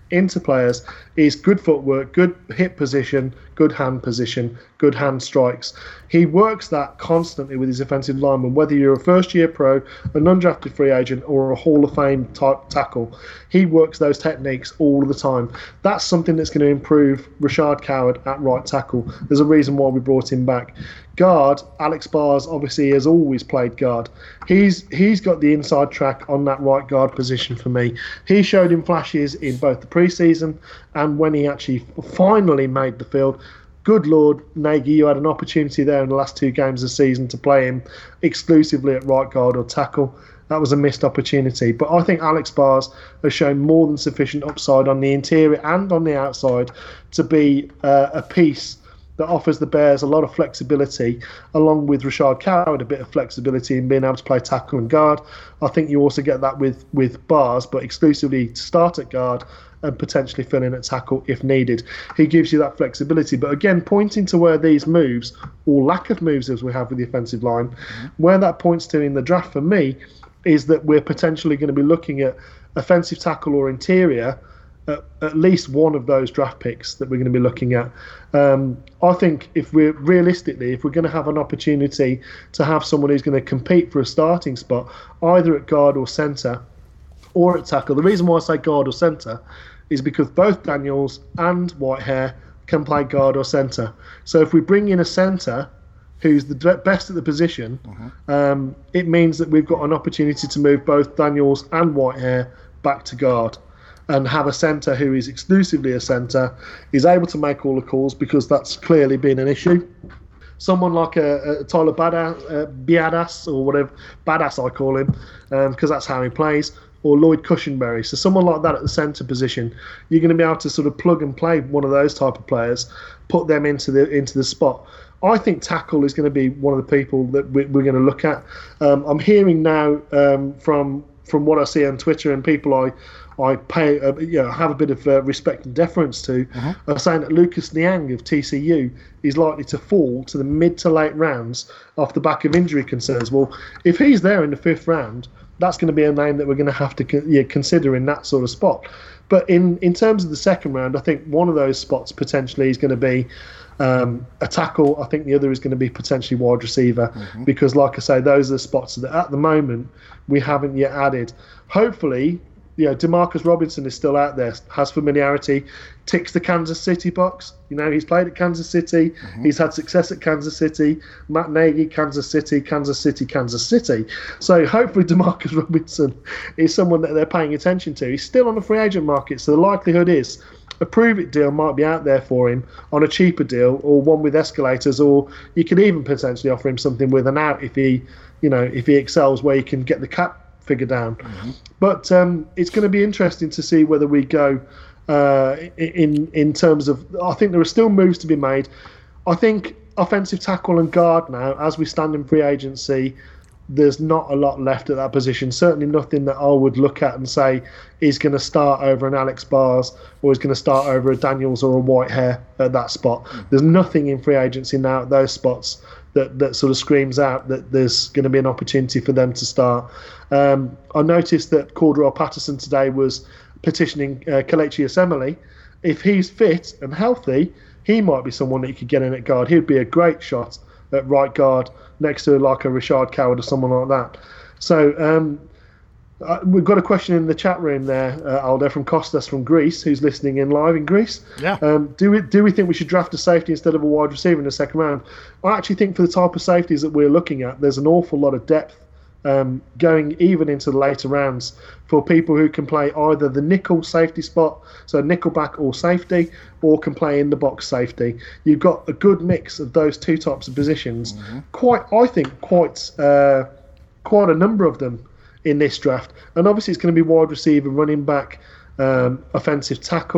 G: into players is good footwork, good hip position, good hand position, good hand strikes. He works that constantly with his offensive linemen, whether you're a first-year pro, an undrafted free agent, or a Hall of Fame type tackle. He works those techniques all the time. That's something that's going to improve Rashard Coward at right tackle. There's a reason why we brought him back. Guard, Alex Bars obviously has always played guard. He's he's got the inside track on that right guard position for me. He showed him flashes in both the preseason and when he actually finally made the field. Good Lord, Nagy, you had an opportunity there in the last two games of the season to play him exclusively at right guard or tackle. That was a missed opportunity. But I think Alex Bars has shown more than sufficient upside on the interior and on the outside to be uh, a piece that offers the Bears a lot of flexibility, along with Rashard Coward, a bit of flexibility in being able to play tackle and guard. I think you also get that with, with Bars, but exclusively to start at guard and potentially fill in at tackle if needed. He gives you that flexibility. But again, pointing to where these moves, or lack of moves as we have with the offensive line, mm-hmm. where that points to in the draft for me is that we're potentially going to be looking at offensive tackle or interior at, at least one of those draft picks that we're going to be looking at. Um, I think if we're realistically, if we're going to have an opportunity to have someone who's going to compete for a starting spot, either at guard or centre, or at tackle. The reason why I say guard or centre is because both Daniels and Whitehair can play guard or centre. So if we bring in a centre who's the best at the position, mm-hmm. um, it means that we've got an opportunity to move both Daniels and Whitehair back to guard and have a centre who is exclusively a centre, is able to make all the calls because that's clearly been an issue. Someone like a, a Tyler Badass, uh, Biadass or whatever, Badass I call him, because um, that's how he plays, or Lloyd Cushenberry. So someone like that at the centre position, you're going to be able to sort of plug and play one of those type of players, put them into the into the spot. I think tackle is going to be one of the people that we're going to look at. Um, I'm hearing now um, from from what I see on Twitter and people I I pay uh, you know have a bit of uh, respect and deference to, uh-huh. are saying that Lucas Niang of T C U is likely to fall to the mid to late rounds off the back of injury concerns. Well, if he's there in the fifth round, that's going to be a name that we're going to have to con- yeah, consider in that sort of spot. But in, in terms of the second round, I think one of those spots potentially is going to be um, a tackle. I think the other is going to be potentially wide receiver mm-hmm. because, like I say, those are the spots that at the moment we haven't yet added. Hopefully, you know, DeMarcus Robinson is still out there, has familiarity, ticks the Kansas City box. You know, he's played at Kansas City. Mm-hmm. He's had success at Kansas City. Matt Nagy, Kansas City, Kansas City, Kansas City. So hopefully DeMarcus Robinson is someone that they're paying attention to. He's still on the free agent market, so the likelihood is a prove-it deal might be out there for him on a cheaper deal or one with escalators, or you could even potentially offer him something with an out if he, you know, if he excels where you can get the cap figure down. Mm-hmm. But um, it's going to be interesting to see whether we go uh, in in terms of. I think there are still moves to be made. I think offensive tackle and guard now, as we stand in free agency, there's not a lot left at that position. Certainly nothing that I would look at and say is going to start over an Alex Bars or is going to start over a Daniels or a Whitehair at that spot. Mm-hmm. There's nothing in free agency now at those spots that, that sort of screams out that there's going to be an opportunity for them to start. Um, I noticed that Cordell Patterson today was petitioning uh, Kelechi Osemele. If he's fit and healthy, he might be someone that you could get in at guard. He'd be a great shot at right guard next to like a Rashard Coward or someone like that. So um, uh, we've got a question in the chat room there, uh, Aldo, from Costas from Greece, who's listening in live in Greece.
A: Yeah.
G: Um, do we do we think we should draft a safety instead of a wide receiver in the second round? I actually think for the type of safeties that we're looking at, there's an awful lot of depth um, going even into the later rounds for people who can play either the nickel safety spot, so nickelback or safety, or can play in the box safety. You've got a good mix of those two types of positions. Mm-hmm. Quite, I think, quite uh, quite a number of them in this draft. And obviously, it's going to be wide receiver, running back, um, offensive tackle,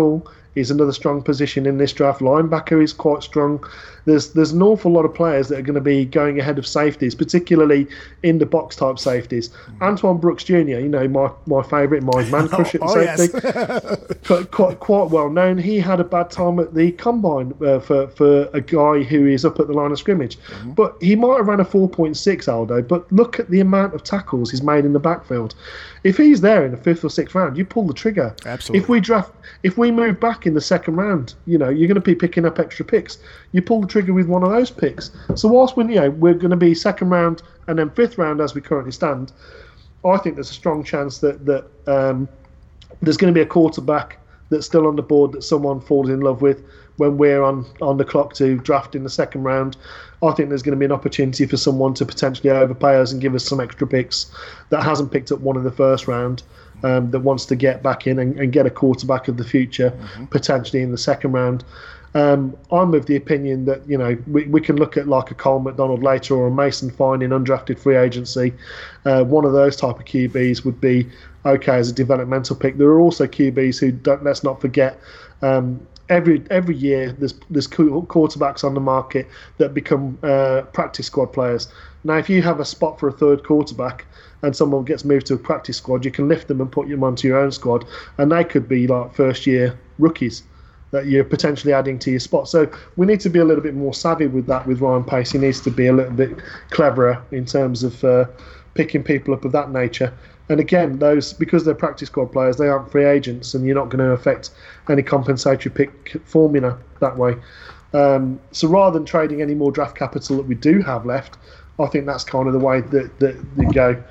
G: is another strong position in this draft. Linebacker is quite strong. There's there's an awful lot of players that are going to be going ahead of safeties, particularly in the box type safeties. Mm-hmm. Antoine Brooks Junior, you know, my, my favourite, my man crush at
A: oh,
G: safety,
A: yes.
G: quite, quite quite well known. He had a bad time at the combine uh, for for a guy who is up at the line of scrimmage, mm-hmm. but he might have ran a four point six, Aldo. But look at the amount of tackles he's made in the backfield. If he's there in the fifth or sixth round, you pull the trigger.
A: Absolutely.
G: If we draft, if we move back in the second round, you know, you're going to be picking up extra picks. You pull the trigger with one of those picks. So whilst we, you know, we're going to be second round and then fifth round as we currently stand, I think there's a strong chance that that um, there's going to be a quarterback that's still on the board that someone falls in love with when we're on, on the clock to draft in the second round. I think there's going to be an opportunity for someone to potentially overpay us and give us some extra picks that hasn't picked up one in the first round, um, that wants to get back in and, and get a quarterback of the future, mm-hmm. potentially in the second round. Um, I'm of the opinion that, you know, we, we can look at like a Cole McDonald later or a Mason Fine in undrafted free agency. Uh, one of those type of Q Bs would be okay as a developmental pick. There are also Q Bs who, don't, let's not forget, um, Every every year, there's there's quarterbacks on the market that become uh, practice squad players. Now, if you have a spot for a third quarterback and someone gets moved to a practice squad, you can lift them and put them onto your own squad, and they could be like first year rookies that you're potentially adding to your spot. So we need to be a little bit more savvy with that. With Ryan Pace, he needs to be a little bit cleverer in terms of uh, picking people up of that nature. And again, those, because they're practice squad players, they aren't free agents, and you're not going to affect any compensatory pick formula that way. Um, so rather than trading any more draft capital that we do have left, I think that's kind of the way that, that they go.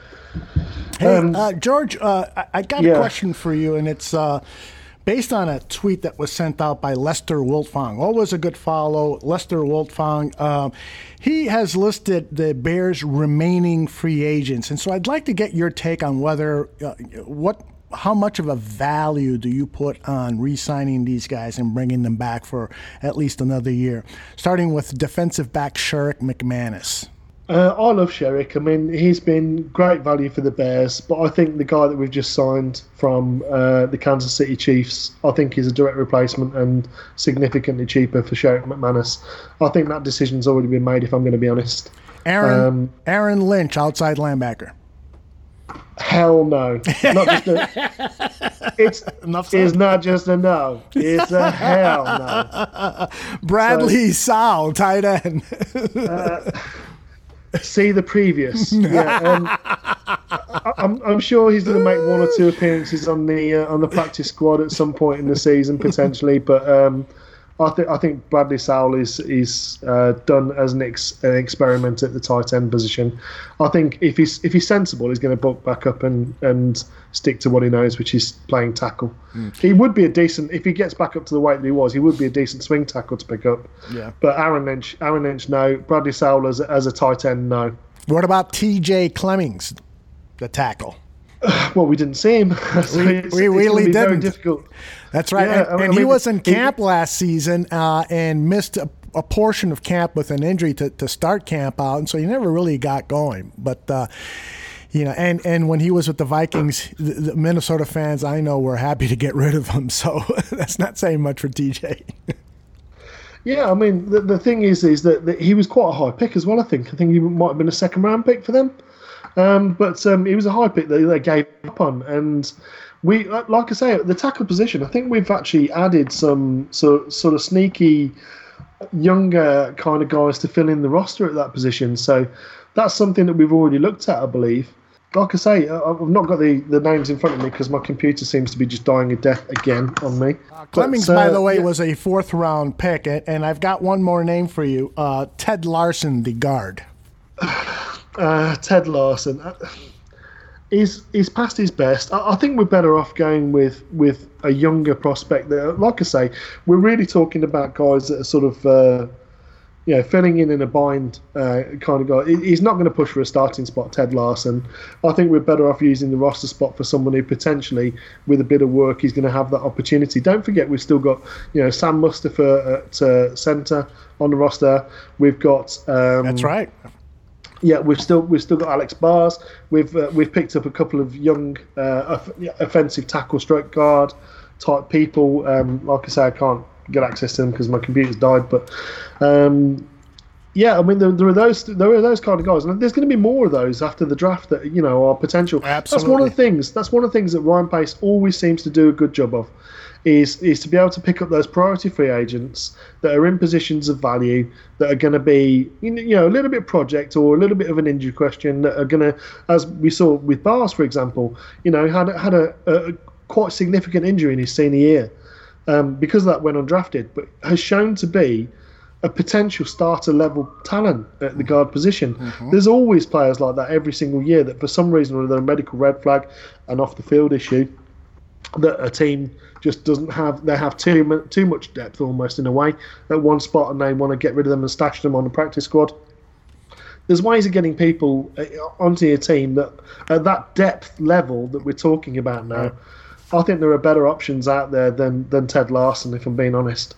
A: Hey,
G: um,
A: uh, George, uh, I, I got
G: yeah.
A: a question for you, and it's uh, based on a tweet that was sent out by Lester Wiltfong. Always a good follow, Lester Wiltfong. Um, he has listed the Bears' remaining free agents, and so I'd like to get your take on whether uh, what, how much of a value do you put on re-signing these guys and bringing them back for at least another year, starting with defensive back Sherrick McManus.
G: Uh, I love Sherrick. I mean, he's been great value for the Bears, but I think the guy that we've just signed from uh, the Kansas City Chiefs, I think he's a direct replacement and significantly cheaper for Sherrick McManus. I think that decision's already been made, if I'm going to be honest.
A: Aaron
G: um,
A: Aaron Lynch, outside linebacker.
G: Hell no. Not just a, it's, it's not just a no. It's a hell no.
A: Bradley so, Sowell, tight end.
G: uh, See the previous. Yeah, um, I, I'm, I'm sure he's going to make one or two appearances on the uh, on the practice squad at some point in the season potentially, but um, I think I think Bradley Sowell is is uh, done as an, ex, an experiment at the tight end position. I think if he's if he's sensible, he's going to bulk back up and, and stick to what he knows, which is playing tackle. Mm. He would be a decent, if he gets back up to the weight that he was, he would be a decent swing tackle to pick up.
A: Yeah.
G: But Aaron Lynch, Aaron Lynch, no. Bradley Sowell as, as a tight end, no.
A: What about T J Clemmings, the tackle?
G: Well, we didn't see him. So
A: we
G: it's,
A: we
G: it's
A: really
G: be
A: didn't.
G: Very difficult.
A: That's right.
G: Yeah,
A: and
G: I mean,
A: and he was in
G: he,
A: camp last season uh, and missed a, a portion of camp with an injury to, to start camp out, and so he never really got going. But uh, you know, and, and when he was with the Vikings, the, the Minnesota fans I know were happy to get rid of him. So that's not saying much for T J.
G: Yeah, I mean, the, the thing is, is that, that he was quite a high pick as well. I think. I think he might have been a second round pick for them. Um, but um, he was a high pick that they gave up on, and we, like I say, the tackle position. I think we've actually added some sort sort of sneaky, younger kind of guys to fill in the roster at that position. So that's something that we've already looked at, I believe. Like I say, I've not got the, the names in front of me because my computer seems to be just dying a death again on me.
A: Uh, Clemmings,
G: but, uh,
A: by the way,
G: yeah.
A: was a fourth round pick, and I've got one more name for you: uh, Ted Larson, the guard.
G: Uh, Ted Larson, uh, he's he's past his best. I, I think we're better off going with, with a younger prospect. There, like I say, we're really talking about guys that are sort of, uh, you know, filling in in a bind uh, kind of guy. He's not going to push for a starting spot, Ted Larson. I think we're better off using the roster spot for someone who potentially, with a bit of work, he's going to have that opportunity. Don't forget, we've still got, you know, Sam Mustafa at uh, centre on the roster. We've got um,
A: that's right.
G: Yeah, we've still we've still got Alex Bars. We've uh, we've picked up a couple of young uh, off- offensive tackle, stroke guard type people. Um, like I say, I can't get access to them because my computer's died. But um, yeah, I mean, there, there are those there are those kind of guys, and there's going to be more of those after the draft that you know are potential.
A: Absolutely.
G: That's one of the things. That's one of the things that Ryan Pace always seems to do a good job of. Is is to be able to pick up those priority free agents that are in positions of value, that are going to be you know a little bit project or a little bit of an injury question, that are going to, as we saw with Bars, for example, you know had had a, a quite significant injury in his senior year, um, because of that went undrafted, but has shown to be a potential starter level talent at the guard position. Mm-hmm. There's always players like that every single year that for some reason or other a medical red flag, an off the field issue, that a team just doesn't have. They have too too much depth almost in a way at one spot, and they want to get rid of them and stash them on the practice squad. There's ways of getting people onto your team that at that depth level that we're talking about now. Right. I think there are better options out there than than Ted Larson, if I'm being honest.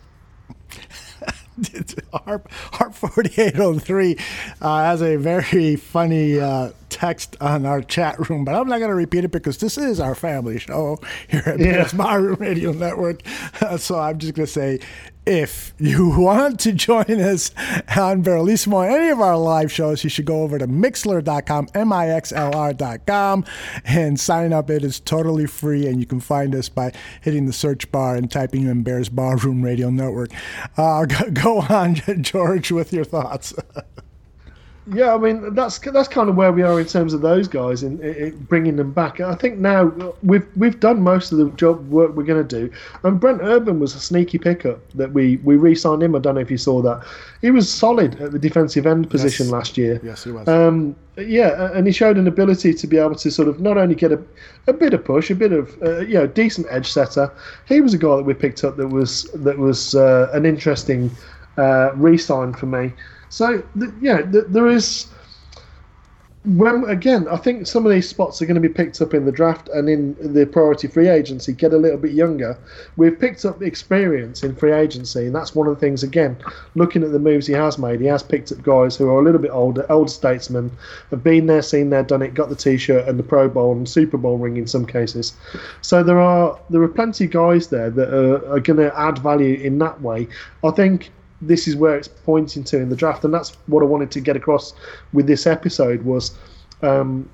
A: Harp Harp forty-eight oh three uh, has a very funny uh, text on our chat room, but I'm not going to repeat it because this is our family show here at
G: yeah.
A: Bears Barroom Radio Network. Uh, so I'm just going to say, if you want to join us on Barrelissimo, any of our live shows, you should go over to mixlr dot com, M I X L R dot com, and sign up. It is totally free, and you can find us by hitting the search bar and typing in Bears Barroom Radio Network. Uh, go, go on, George, with your thoughts.
G: Yeah, I mean that's that's kind of where we are in terms of those guys and bringing them back. I think now we've we've done most of the job work we're going to do. And Brent Urban was a sneaky pickup that we we re-signed him. I don't know if you saw that. He was solid at the defensive end position
A: yes.
G: last year.
A: Yes, he was.
G: Um, yeah, and he showed an ability to be able to sort of not only get a, a bit of push, a bit of uh, you know decent edge setter. He was a guy that we picked up that was that was uh, an interesting uh, re-sign for me. So, th- yeah, th- there is, when again, I think some of these spots are going to be picked up in the draft and in the priority free agency, get a little bit younger. We've picked up experience in free agency, and that's one of the things, again, looking at the moves he has made, he has picked up guys who are a little bit older, older statesmen, have been there, seen there, done it, got the T-shirt and the Pro Bowl and Super Bowl ring in some cases. So there are there are plenty of guys there that are, are going to add value in that way. I think this is where it's pointing to in the draft, and that's what I wanted to get across with this episode was um,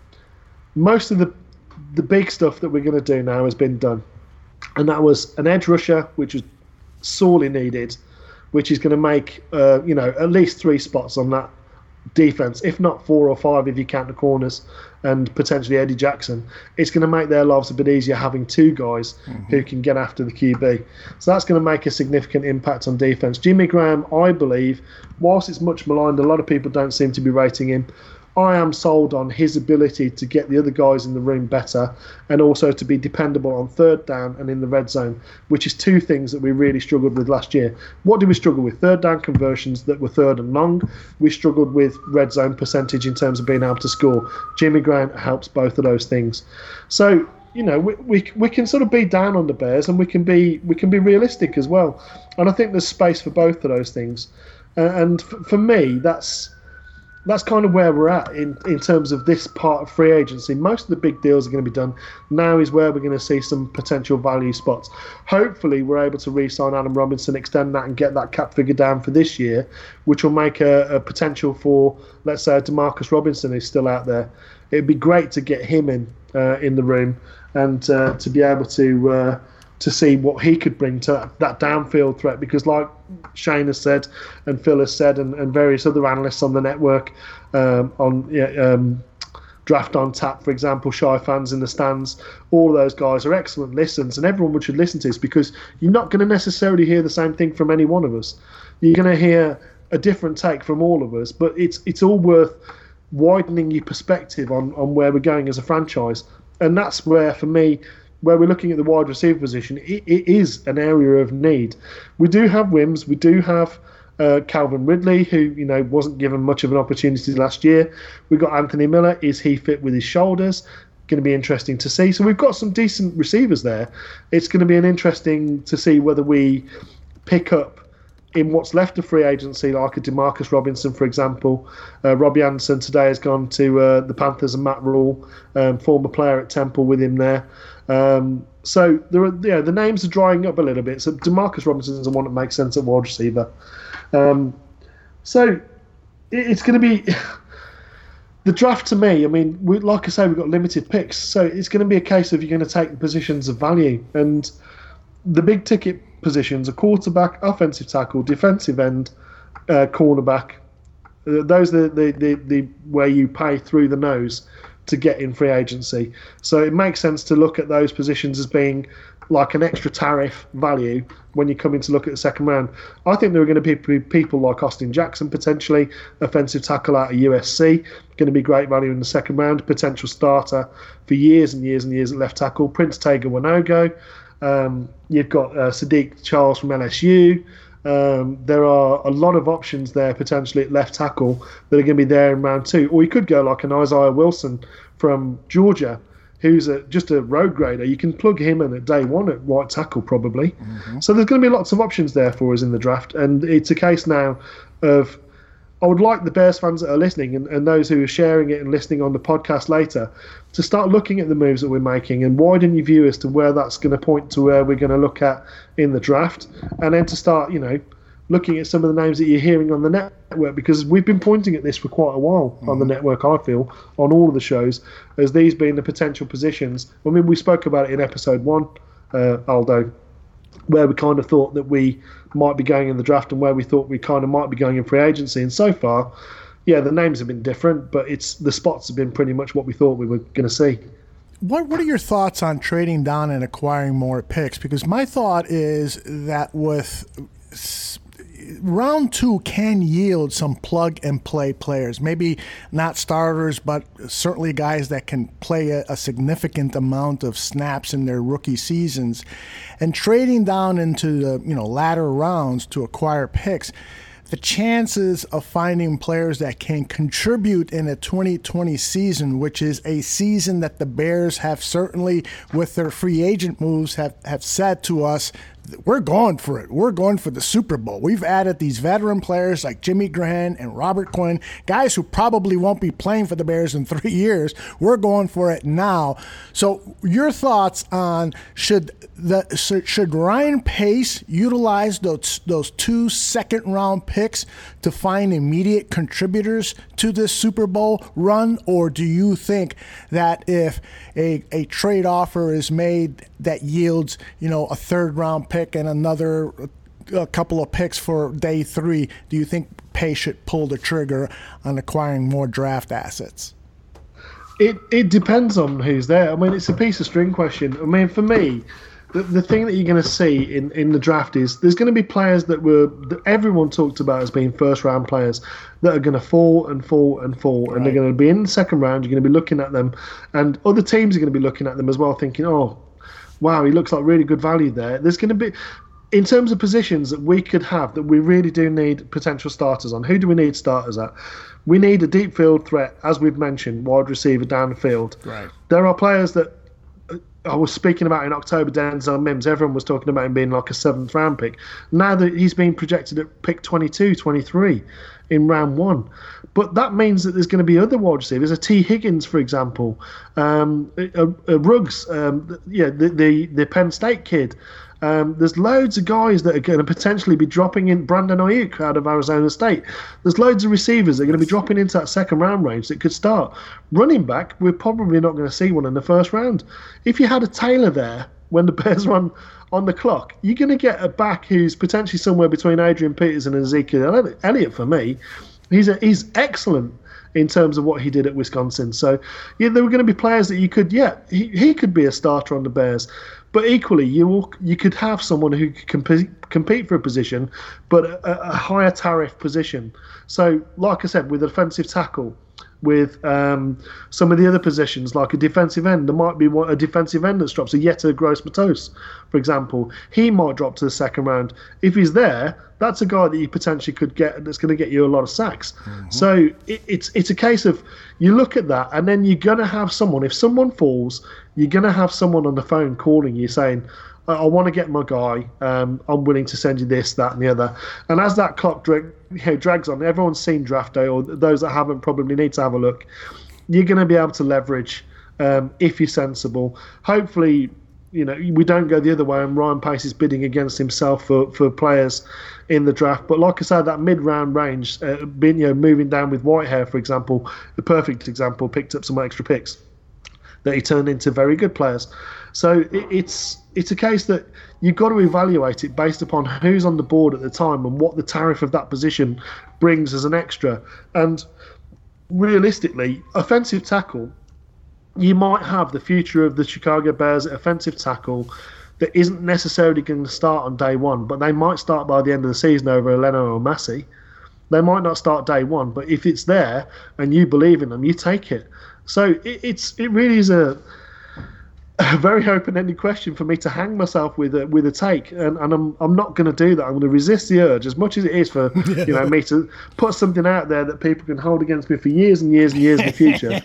G: most of the the big stuff that we're going to do now has been done, and that was an edge rusher, which was sorely needed, which is going to make uh, you know at least three spots on that defense, if not four or five if you count the corners and potentially Eddie Jackson. It's going to make their lives a bit easier having two guys mm-hmm. who can get after the Q B. So that's going to make a significant impact on defense. Jimmy Graham, I believe, whilst it's much maligned, a lot of people don't seem to be rating him. I am sold on his ability to get the other guys in the room better and also to be dependable on third down and in the red zone, which is two things that we really struggled with last year. What did we struggle with? Third down conversions that were third and long. We struggled with red zone percentage in terms of being able to score. Jimmy Graham helps both of those things. So, you know, we, we we can sort of be down on the Bears and we can be we can be realistic as well. And I think there's space for both of those things. Uh, and f- for me, that's... That's kind of where we're at in, in terms of this part of free agency. Most of the big deals are going to be done. Now is where we're going to see some potential value spots. Hopefully, we're able to re-sign Adam Robinson, extend that, and get that cap figure down for this year, which will make a, a potential for, let's say, Demarcus Robinson who's still out there. It'd be great to get him in uh, in the room and uh, to be able to uh, to see what he could bring to that downfield threat, because like Shane has said and Phil has said and, and various other analysts on the network, um, on yeah, um, Draft on Tap, for example, Shy Fans in the Stands, all of those guys are excellent listens, and everyone should listen to this because you're not going to necessarily hear the same thing from any one of us. You're going to hear a different take from all of us, but it's it's all worth widening your perspective on, on where we're going as a franchise. And that's where, for me, where we're looking at the wide receiver position, it, it is an area of need. We do have Wims, we do have uh, Calvin Ridley, who you know wasn't given much of an opportunity last year. We've got Anthony Miller. Is he fit with his shoulders? Going to be interesting to see. So we've got some decent receivers there. It's going to be an interesting to see whether we pick up in what's left of free agency, like a Demarcus Robinson, for example. Uh, Robbie Anderson today has gone to uh, the Panthers and Matt Rule, um, former player at Temple with him there. Um, So there are, yeah, the names are drying up a little bit. So Demarcus Robinson's the one that makes sense at wide receiver. Um, so it, it's going to be the draft to me. I mean, we, like I say, we've got limited picks, so it's going to be a case of you're going to take the positions of value, and the big ticket positions are quarterback, offensive tackle, defensive end, uh, cornerback. Uh, those are the, the, the, the where you pay through the nose to get in free agency. So it makes sense to look at those positions as being like an extra tariff value when you come in to look at the second round. I think there are going to be people like Austin Jackson, potentially, offensive tackle out of U S C, going to be great value in the second round, potential starter for years and years and years at left tackle. Prince Tega Wanogo. Um, you've got uh, Sadiq Charles from L S U. Um, there are a lot of options there potentially at left tackle that are going to be there in round two. Or you could go like an Isaiah Wilson from Georgia, who's a, just a road grader. You can plug him in at day one at right tackle probably. Mm-hmm. So there's going to be lots of options there for us in the draft. And it's a case now of, I would like the Bears fans that are listening and, and those who are sharing it and listening on the podcast later to start looking at the moves that we're making and widen your view as to where that's going to point to where we're going to look at in the draft, and then to start, you know, looking at some of the names that you're hearing on the network, because we've been pointing at this for quite a while mm-hmm. on the network, I feel, on all of the shows, as these being the potential positions. I mean, we spoke about it in episode one, uh, Aldo, where we kind of thought that we might be going in the draft and where we thought we kind of might be going in free agency. And so far, yeah, the names have been different, but it's the spots have been pretty much what we thought we were going to see.
A: What What are your thoughts on trading down and acquiring more picks? Because my thought is that with round two can yield some plug-and-play players. Maybe not starters, but certainly guys that can play a, a significant amount of snaps in their rookie seasons. And trading down into the you know latter rounds to acquire picks, the chances of finding players that can contribute in a twenty twenty season, which is a season that the Bears have certainly, with their free agent moves, have, have said to us, we're going for it. We're going for the Super Bowl. We've added these veteran players like Jimmy Graham and Robert Quinn, guys who probably won't be playing for the Bears in three years. We're going for it now. So your thoughts on should the should Ryan Pace utilize those those two second round picks to find immediate contributors to this Super Bowl run, or do you think that if a a trade offer is made that yields you know a third round pick and another a couple of picks for day three, do you think Pace should pull the trigger on acquiring more draft assets?
G: It it depends on who's there. I mean, it's a piece of string question. I mean, for me, the the thing that you're going to see in, in the draft is there's going to be players that were that everyone talked about as being first round players that are going to fall and fall and fall, right. And they're going to be in the second round. You're going to be looking at them, and other teams are going to be looking at them as well, thinking, oh, wow, he looks like really good value there. There's going to be, in terms of positions that we could have that we really do need potential starters on, who do we need starters at? We need a deep field threat, as we've mentioned, wide receiver downfield.
A: Right.
G: There are players that I was speaking about in October, Denzel Mims. Everyone was talking about him being like a seventh round pick. Now that he's being projected at pick twenty-two, twenty-three in round one. But that means that there's going to be other wide receivers. A T. Higgins, for example, um, a, a Ruggs, um, yeah, the, the the Penn State kid. Um, there's loads of guys that are going to potentially be dropping in. Brandon Ayuk out of Arizona State. There's loads of receivers that are going to be dropping into that second round range that could start. Running back, we're probably not going to see one in the first round. If you had a Taylor there when the Bears run on the clock, you're going to get a back who's potentially somewhere between Adrian Peterson and Ezekiel Elliott for me. He's a, he's excellent in terms of what he did at Wisconsin. So, yeah, there were going to be players that you could, yeah, he, he could be a starter on the Bears. But equally, you will, you could have someone who could compete, compete for a position, but a, a higher tariff position. So, like I said, with a defensive tackle, with um, some of the other positions, like a defensive end, there might be one, a defensive end that drops, a Yetur Gross-Matos, for example. He might drop to the second round. If he's there, that's a guy that you potentially could get that's going to get you a lot of sacks. Mm-hmm. So it, it's it's a case of you look at that, and then you're going to have someone, if someone falls, you're going to have someone on the phone calling you saying, I, I want to get my guy, um, I'm willing to send you this, that, and the other. And as that clock dra- you know, drags on, everyone's seen Draft Day, or those that haven't probably need to have a look. You're going to be able to leverage, um, if you're sensible. Hopefully, you know, we don't go the other way and Ryan Pace is bidding against himself for, for players in the draft. But like I said, that mid-round range, uh, being, you know, moving down with Whitehair, for example, the perfect example, picked up some extra picks that he turned into very good players. So it, it's it's a case that you've got to evaluate it based upon who's on the board at the time and what the tariff of that position brings as an extra. And realistically, offensive tackle, you might have the future of the Chicago Bears at offensive tackle that isn't necessarily going to start on day one, but they might start by the end of the season over Eleno or Massey. They might not start day one, but if it's there and you believe in them, you take it. So it, it's it really is a, a very open-ended question for me to hang myself with a, with a take, and, and I'm I'm not going to do that. I'm going to resist the urge as much as it is for yeah. you know me to put something out there that people can hold against me for years and years and years in the future.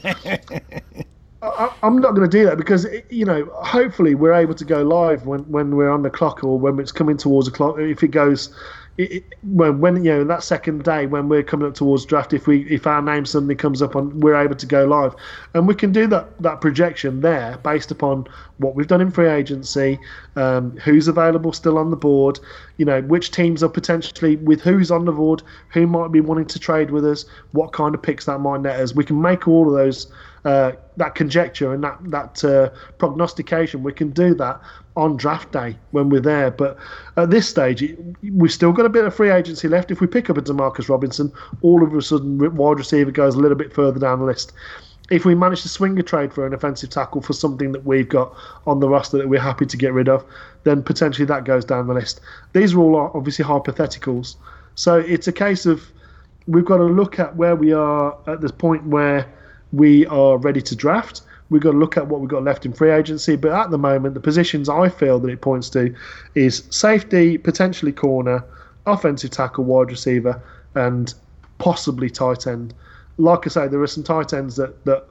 G: I, I'm not going to do that because, you know, hopefully we're able to go live when, when we're on the clock or when it's coming towards the clock. If it goes, it, when, when you know that second day when we're coming up towards draft, if we if our name suddenly comes up on, we're able to go live, and we can do that that projection there based upon what we've done in free agency, um, who's available still on the board, you know, which teams are potentially with who's on the board, who might be wanting to trade with us, what kind of picks that might net us. We can make all of those. Uh, that conjecture and that that uh, prognostication, we can do that on draft day when we're there. But at this stage, it, we've still got a bit of free agency left. If we pick up a DeMarcus Robinson, all of a sudden wide receiver goes a little bit further down the list. If we manage to swing a trade for an offensive tackle for something that we've got on the roster that we're happy to get rid of, then potentially that goes down the list. These are all obviously hypotheticals. So it's a case of we've got to look at where we are at this point where we are ready to draft. We've got to look at what we've got left in free agency. But at the moment, the positions I feel that it points to is safety, potentially corner, offensive tackle, wide receiver, and possibly tight end. Like I say, there are some tight ends that, that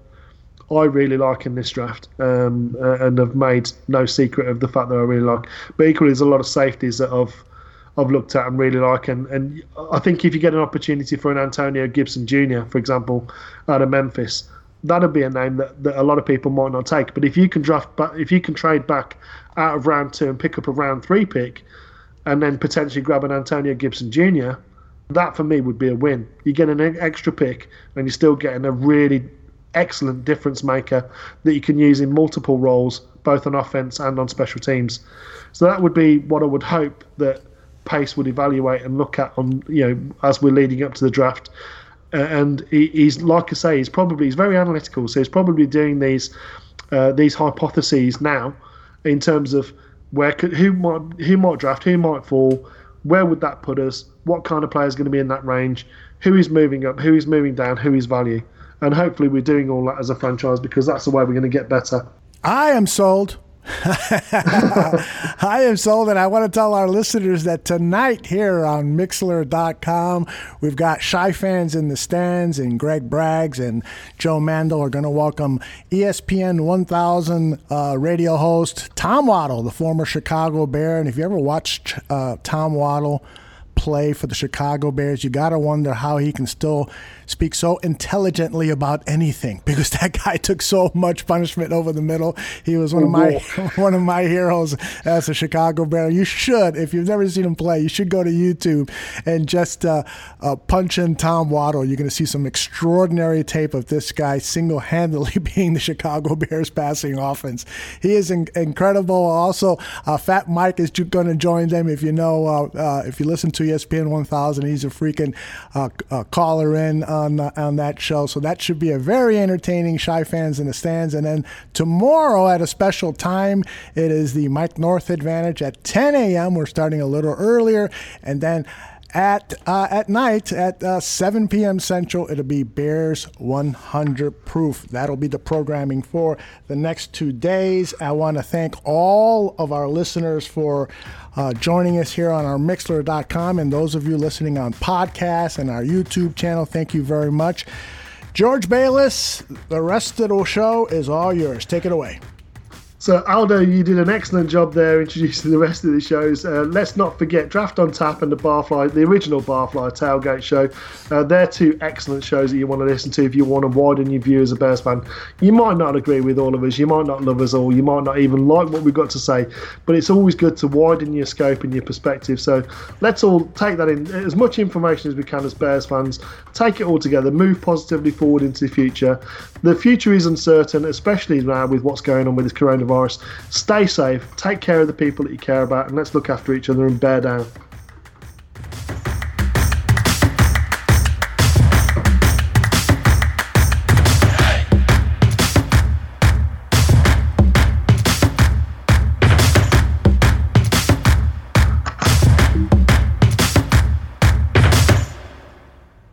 G: I really like in this draft, um, and have made no secret of the fact that I really like. But equally, there's a lot of safeties that I've I've looked at and really like, and, and I think if you get an opportunity for an Antonio Gibson Junior, for example, out of Memphis, that'd be a name that, that a lot of people might not take. But if you can draft, back, if you can trade back out of round two and pick up a round three pick, and then potentially grab an Antonio Gibson Junior, that for me would be a win. You get an extra pick, and you're still getting a really excellent difference maker that you can use in multiple roles, both on offense and on special teams. So that would be what I would hope that Pace would evaluate and look at on, you know, as we're leading up to the draft. Uh, and he, he's, like I say, he's probably he's very analytical, so he's probably doing these uh, these hypotheses now in terms of where could who might who might draft, who might fall, where would that put us, what kind of player is going to be in that range, who is moving up, who is moving down, who is value, and hopefully we're doing all that as a franchise because that's the way we're going to get better.
A: I am sold. I am sold, and I want to tell our listeners that tonight here on Mixlr dot com, we've got Shy Fans in the Stands, and Greg Braggs and Joe Mandel are going to welcome E S P N one thousand uh, radio host Tom Waddle, the former Chicago Bear. And if you ever watched uh, Tom Waddle play for the Chicago Bears, you got to wonder how he can still speak so intelligently about anything, because that guy took so much punishment over the middle. He was one of my one of my heroes as a Chicago Bear. You should, if you've never seen him play, you should go to YouTube and just uh, uh, punch in Tom Waddle. You're going to see some extraordinary tape of this guy single-handedly being the Chicago Bears passing offense. He is in- incredible. Also, uh, Fat Mike is going to join them. If you know, uh, uh, if you listen to E S P N one thousand, he's a freaking uh, uh, caller in on uh, on that show. So that should be a very entertaining Shy Fans in the Stands. And then tomorrow at a special time, it is the Mike North Advantage at ten a.m. We're starting a little earlier. And then at uh, at night at uh, seven p.m. Central, it'll be Bears one hundred Proof. That'll be the programming for the next two days. I want to thank all of our listeners for uh, joining us here on our Mixlr dot com, and those of you listening on podcasts and our YouTube channel, thank you very much. George Bayless, the rest of the show is all yours. Take it away.
G: So, Aldo, you did an excellent job there introducing the rest of the shows. Uh, let's not forget Draft on Tap and the Barfly, the original Barfly Tailgate Show. Uh, they're two excellent shows that you want to listen to if you want to widen your view as a Bears fan. You might not agree with all of us, you might not love us all, you might not even like what we've got to say, but it's always good to widen your scope and your perspective. So let's all take that in, as much information as we can as Bears fans, take it all together, move positively forward into the future. The future is uncertain, especially now with what's going on with this coronavirus. Stay safe, take care of the people that you care about, and let's look after each other and bear down.